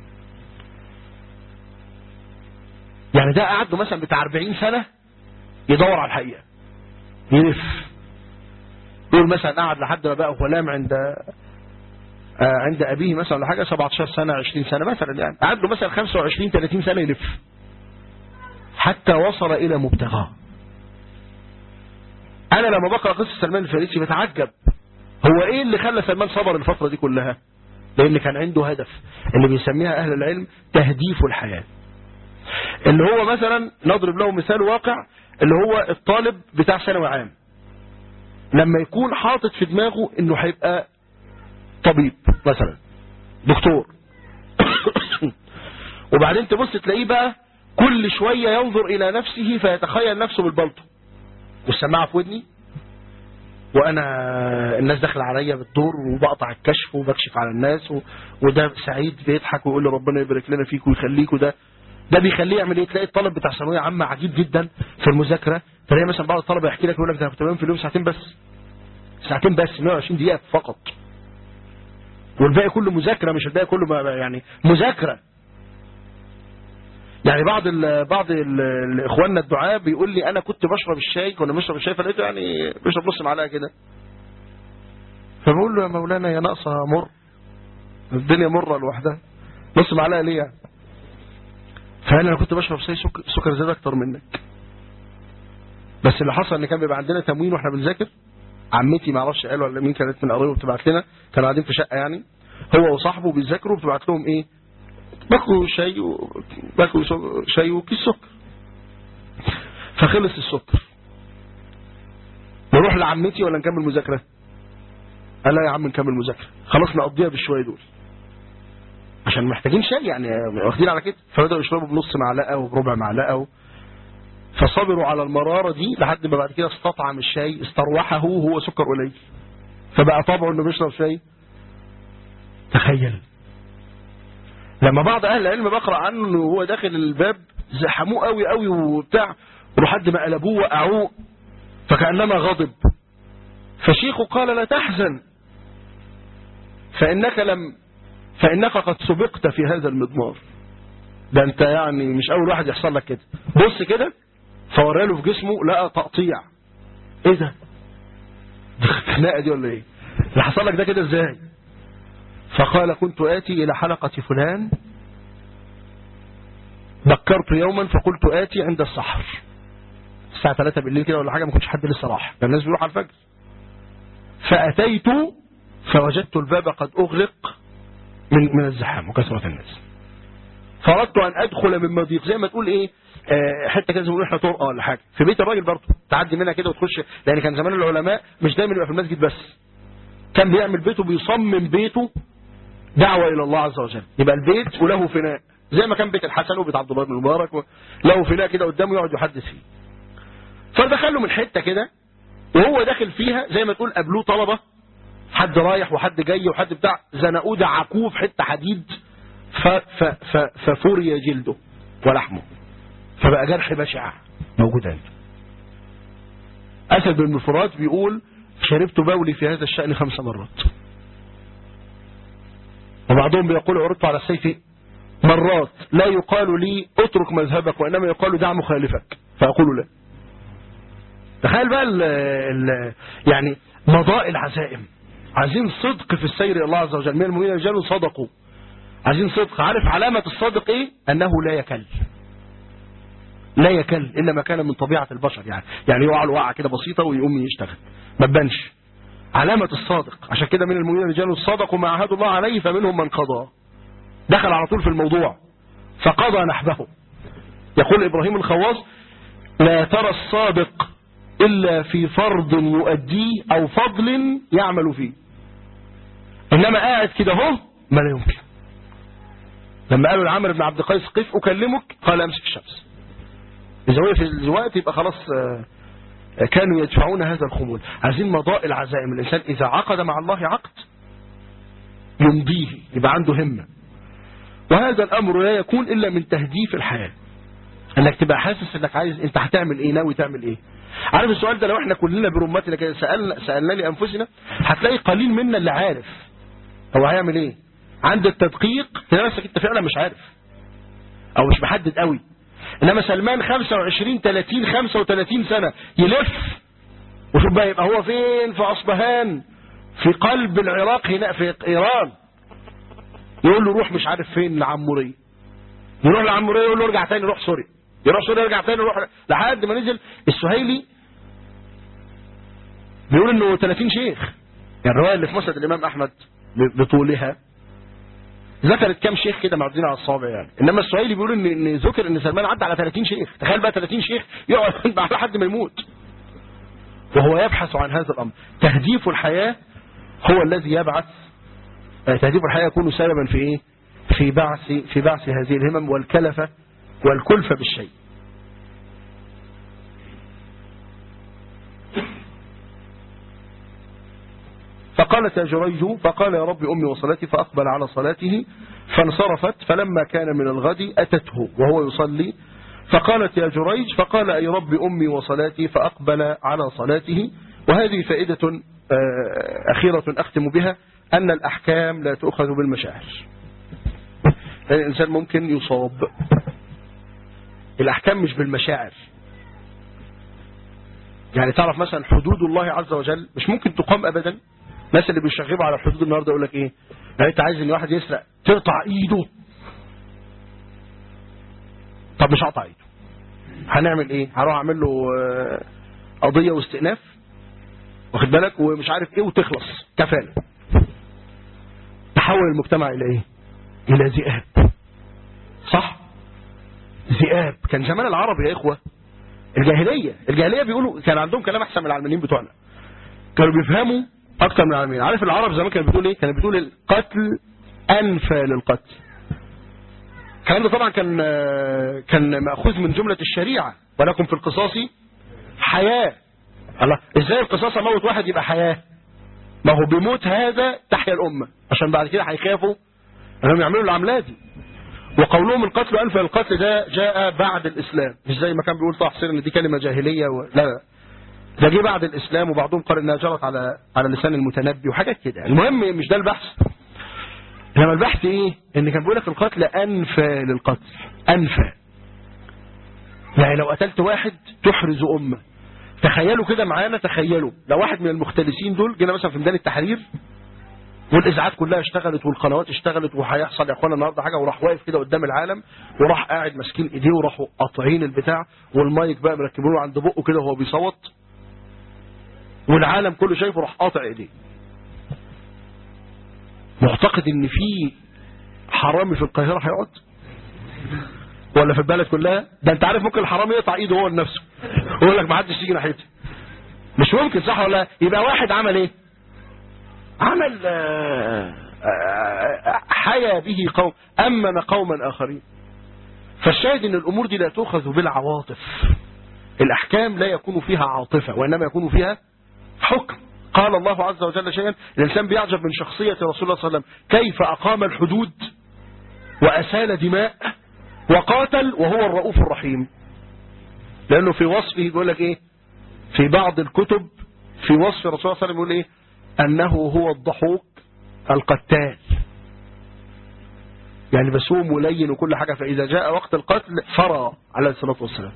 يعني ده قعد له مثلا بتاع 40 سنة يدور على الحقيقة، يلف، يقول مثلا قعد لحد ما بقى غلام عند أبيه مثلا ولا حاجة 17 سنة 20 سنة مثلا، يعني قعد له مثلا 25 30 سنة يلف حتى وصل إلى مبتغاه. أنا لما بقرأ قصة سلمان الفارسي بتعجب، هو إيه اللي خلى سلمان صبر الفترة دي كلها؟ لأن كان عنده هدف اللي بيسميها أهل العلم تهديف الحياة، اللي هو مثلا نضرب له مثال واقع، اللي هو الطالب بتاع ثانوي عام لما يكون حاطط في دماغه إنه هيبقى طبيب مثلا دكتور وبعدين تبص تلاقيه بقى كل شوية ينظر إلى نفسه فيتخيل نفسه بالبلطو والسماعة في ودني وانا الناس داخله عليا بالدور وبقطع الكشف وبكشف على الناس وده سعيد بيضحك ويقول لي ربنا يبارك لنا فيك ويخليك. ده بيخليه يعمل ايه؟ تلاقي الطالب بتاع ثانويه عامه عجيب جدا في المذاكره. تلاقي مثلا بعض الطلبه يحكي لك يقول لك ده انا كنت بنام في اليوم ساعتين بس 120 دقيقه فقط، والباقي كله مذاكره، مش الباقي كله يعني مذاكره. يعني بعض اخواننا الدعاء بيقول لي انا كنت بشرب الشاي، كنا بنشرب الشاي فلقيته يعني بيشرب نص معلقه كده، فبقول له يا مولانا يا ناقصه مر، الدنيا مره لوحدها، نص معلقه ليه يعني؟ فقال انا كنت بشرب شاي سكر زاد اكتر منك. بس اللي حصل ان كان بيبقى عندنا تموين واحنا بنذاكر، عمتي ما اعرفش قال ولا مين كانت من قرايبه بتبعت لنا، كانوا قاعدين في شقه يعني هو وصاحبه بيذاكروا، بتبعت لهم ايه؟ باكلوا شاي وكيس سكر. فخلص السكر، نروح لعمتي ولا نكمل مذاكره؟ قال لا يا عم نكمل مذاكره، خلاص نقضيها بالشويه دول عشان محتاجين شاي يعني واخدين على كده. فبداوا يشربوا بنص معلقه وبربع معلقه فصبروا على المراره دي لحد ما بعد كده استطعم الشاي، استروحه هو سكر قليل، فبقى طبعه انه بيشرب شاي. تخيل لما بعض اهل العلم بقرا عنه انه هو داخل الباب زحموه قوي وبتاع، ولحد ما قلبوه وقعوه فكانما غضب، فشيخه قال لا تحزن فانك قد سبقت في هذا المضمار، ده انت يعني مش اول واحد يحصل لك كده. بص كده، فوراله في جسمه لقى تقطيع. ايه ده؟ الخناقه دي ولا ايه؟ اللي حصل لك ده كده ازاي؟ فقال كنت آتي إلى حلقة فلان، بكرت يوما فقلت آتي عند السحر الساعة 3 بالليل كده ولا حاجة، ما كنتش حد لسه راح، كان الناس بيروح على الفجر. فأتيت فوجدت الباب قد أغلق من الزحام وكثرة الناس، فأردت أن أدخل من مضيق، زي ما تقول إيه، حتى كده زي ما نقول احنا طرقة ولا حاجة في بيت الراجل برضه، تعدي منها كده وتخش، لأن كان زمان العلماء مش دايما يبقى في المسجد بس، كان بيعمل بيته، بيصمم بيته دعوة إلى الله عز وجل، يبقى البيت وله فناء زي ما كان بيت الحسن وبيت عبد الله بن المبارك له فناء كده قدامه يقعد يحدث فيه. فدخله من حتة كده، وهو داخل فيها زي ما تقول قابلوه طلبة، حد رايح وحد جاي وحد بتاع، زنقوه دعكوه في حتة حديد ففري جلده ولحمه، فبقى جرح بشع موجود عنده. أسد بن الفرات بيقول شربت بولي في هذا الشأن 5 مرات، وبعضهم بيقول عرضت على السيف مرات، لا يقال لي اترك مذهبك وإنما يقال دع مخالفك فأقول لا. تخيل بقى يعني مضاء العزائم، عايزين صدق في السير إلى الله عز وجل، من المؤمنين رجال صدقوا، عايزين صدق. عارف علامة الصادق ايه؟ أنه لا يكل إلا ما كان من طبيعة البشر، يعني يقع له وقعة كده بسيطة ويقوم يشتغل ما تبانش. علامة الصادق، عشان كده من المؤمنين رجال صدقوا ما عاهدوا الله عليه فمنهم من قضى، دخل على طول في الموضوع فقضى نحبه. يقول إبراهيم الخواص لا ترى الصادق إلا في فرض يؤديه أو فضل يعمل فيه، إنما قاعد كده هو ما لا يمكن. لما قالوا لعمرو بن عبد القيس قف أكلمك قال أمسك الشمس، إذا هو في الوقت يبقى خلاص كانوا يدفعون هذا الخمول. عايزين مضاء العزائم، الإنسان إذا عقد مع الله عقد يمضيه، يبقى عنده همة. وهذا الأمر لا يكون إلا من تهديف الحياة، انك تبقى حاسس انك عايز، انت هتعمل ايه، ناوي تعمل ايه. عارف السؤال ده لو احنا كلنا برمتنا كده سألنا لأنفسنا، هتلاقي قليل منا اللي عارف هو هيعمل ايه. عند التدقيق تلاقي نفسك انت فعلا مش عارف او مش محدد قوي. انما سلمان 25 30 35 سنة يلف، وشوف بقى يبقى هو فين، في أصبهان في قلب العراق هنا في إيران، يقول له روح مش عارف فين لعمورية، يروح لعمورية يقول له ارجع تاني روح سوريا، يروح سوريا يرجع تاني يروح، لحد ما نزل السهيلي بيقول انه 30 شيخ. يعني الرواية اللي في مسند الإمام أحمد بطولها ذكرت كام شيخ كده معدودين على الصابع يعني، انما السهيلي بيقول ان ذكر ان سلمان عدى على 30 شيخ. تخيل بقى 30 شيخ يقعد على حد ما يموت وهو يبحث عن هذا الأمر. تهديف الحياة هو الذي يبعث، تهديف الحياة يكون سببا في ايه؟ في بعث هذه الهمم والكلفة والكلفة بالشيء. فقالت يا جريج، فقال يا رب أمي وصلاتي، فأقبل على صلاته فانصرفت. فلما كان من الغد أتته وهو يصلي فقالت يا جريج، فقال أي رب أمي وصلاتي، فأقبل على صلاته. وهذه فائدة أخيرة أختم بها، أن الأحكام لا تؤخذ بالمشاعر. الإنسان ممكن يصاب، الأحكام مش بالمشاعر. يعني تعرف مثلا حدود الله عز وجل مش ممكن تقام أبدا. الناس اللي بيشغبوا على الحدود النهارده يقول لك إيه؟ يعني أنت عايز إن واحد يسرق تقطع إيده. طب مش هقطع إيده، هنعمل إيه؟ هروح أعمل له قضية واستئناف، واخد بالك، ومش عارف إيه، وتخلص كفالة. تحول المجتمع إلى إيه؟ إلى ذئاب. صح؟ ذئاب. كان زمان العرب يا إخوة، الجاهلية بيقولوا كان عندهم كلام أحسن من العلمانيين بتوعنا، كانوا بيفهموا أكتر من العلمانيين. عارف العرب زمان كانوا بتقول إيه؟ كانوا بتقول القتل أنفى للقتل. الكلام ده طبعا كان مأخوذ من جملة الشريعة، ولكم في القصاص حياة. الله، إزاي القصاص موت واحد يبقى حياة؟ ما هو بموت هذا تحيا الأمة، عشان بعد كده هيخافوا أنهم يعملوا العملات دي. وقولهم القتل أنفى للقتل ده جاء بعد الإسلام، مش زي ما كان بيقول طه حسين ان دي كلمة جاهلية لا، ده جه بعد الإسلام، وبعضهم قال انها جرت على لسان المتنبي وحاجات كده. المهم مش ده البحث، انما البحث ايه؟ ان كان بيقول لك القتل أنفى للقتل. أنفى يعني لو قتلت واحد تحرز أمة. تخيلوا كده معانا، تخيلوا لو واحد من المختلسين دول جينا مثلا في ميدان التحرير، والاذاعات كلها اشتغلت والقنوات اشتغلت، وهيحصل يا اخوانا النهارده حاجه، وراح واقف كده قدام العالم، وراح قاعد ماسكين ايديه، وراحوا قاطعين البتاع، والمايك بقى مركبينه عند بقه كده وهو بيصوت، والعالم كله شايفه، راح قاطع ايديه. معتقد ان في حرامي في القاهره هيقعد؟ ولا في البلد كلها؟ ده انت عارف ممكن الحرامي يقطع ايده هو لنفسه ويقول لك ما حدش يجي ناحيتي. مش ممكن، صح ولا؟ يبقى واحد عمل ايه؟ عمل حيا به قوم، أمن قوما آخرين. فالشاهد ان الأمور دي لا تؤخذ بالعواطف. الأحكام لا يكون فيها عاطفة، وإنما يكون فيها حكم. قال الله عز وجل شيئا، الإنسان بيعجب من شخصية رسول الله صلى الله عليه وسلم، كيف أقام الحدود وأسال دماء وقاتل وهو الرؤوف الرحيم. لأنه في وصفه بيقول لك إيه؟ في بعض الكتب في وصف رسول الله صلى الله عليه وسلم يقول إيه؟ أنه هو الضحوك القتال. يعني بس هو ملين وكل حاجة، فإذا جاء وقت القتل فرى عليه الصلاة والسلام.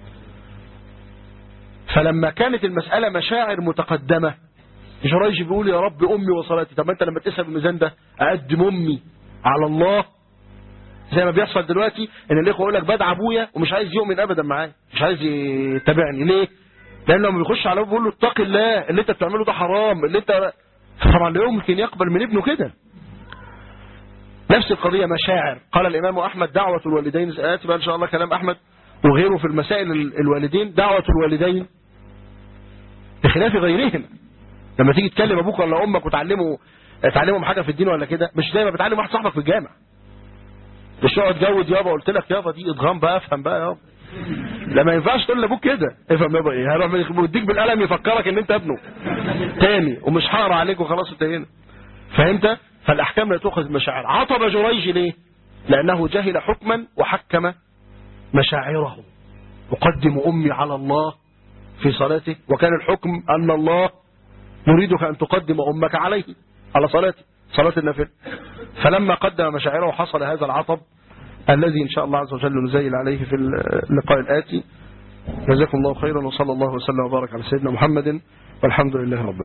فلما كانت المسألة مشاعر متقدمة، جريج بيقول يا رب أمي وصلاتي. طب أنت لما تسأل الميزان ده، أقدم أمي على الله زي ما بيحصل دلوقتي، ان الاخوه يقول لك بدع ابويا ومش عايز يؤمن ابدا معايا، مش عايز يتابعني. ليه؟ لانه لما بيخش على ابوه بيقول له اتق الله، اللي انت بتعمله ده حرام، اللي انت طبعا لا يمكن يقبل من ابنه كده. نفس القضيه مشاعر. قال الامام احمد دعوه الوالدين، سياتي بقى ان شاء الله كلام احمد وغيره في المسائل الوالدين، دعوه الوالدين بخلاف غيرهم. لما تيجي تكلم ابوك ولا امك وتعلمهم حاجه في الدين ولا كده، مش زي ما بتعلم واحد صاحبك في الجامع. مش اقعد جود يابا، قلت لك يابا دي ادغام بقى، افهم بقى يابا. لا ما ينفعش تقول لابوك كده افهم يابا ايه، هيروح يديك بالقلم يفكرك ان انت ابنه تاني، ومش هقرا عليك وخلاص انتهينا. فهمت؟ فالاحكام لا تؤخذ مشاعر. عطب جريج ليه؟ لانه جهل حكما وحكم مشاعره. أقدم امي على الله في صلاته، وكان الحكم ان الله يريدك ان تقدم امك عليه على صلاته، صلاة النافلة. فلما قدم مشاعره حصل هذا العطب الذي إن شاء الله عز وجل نزيل عليه في اللقاء الآتي. جزاكم الله خيرا، وصلى الله وسلم وبارك على سيدنا محمد، والحمد لله رب العالمين.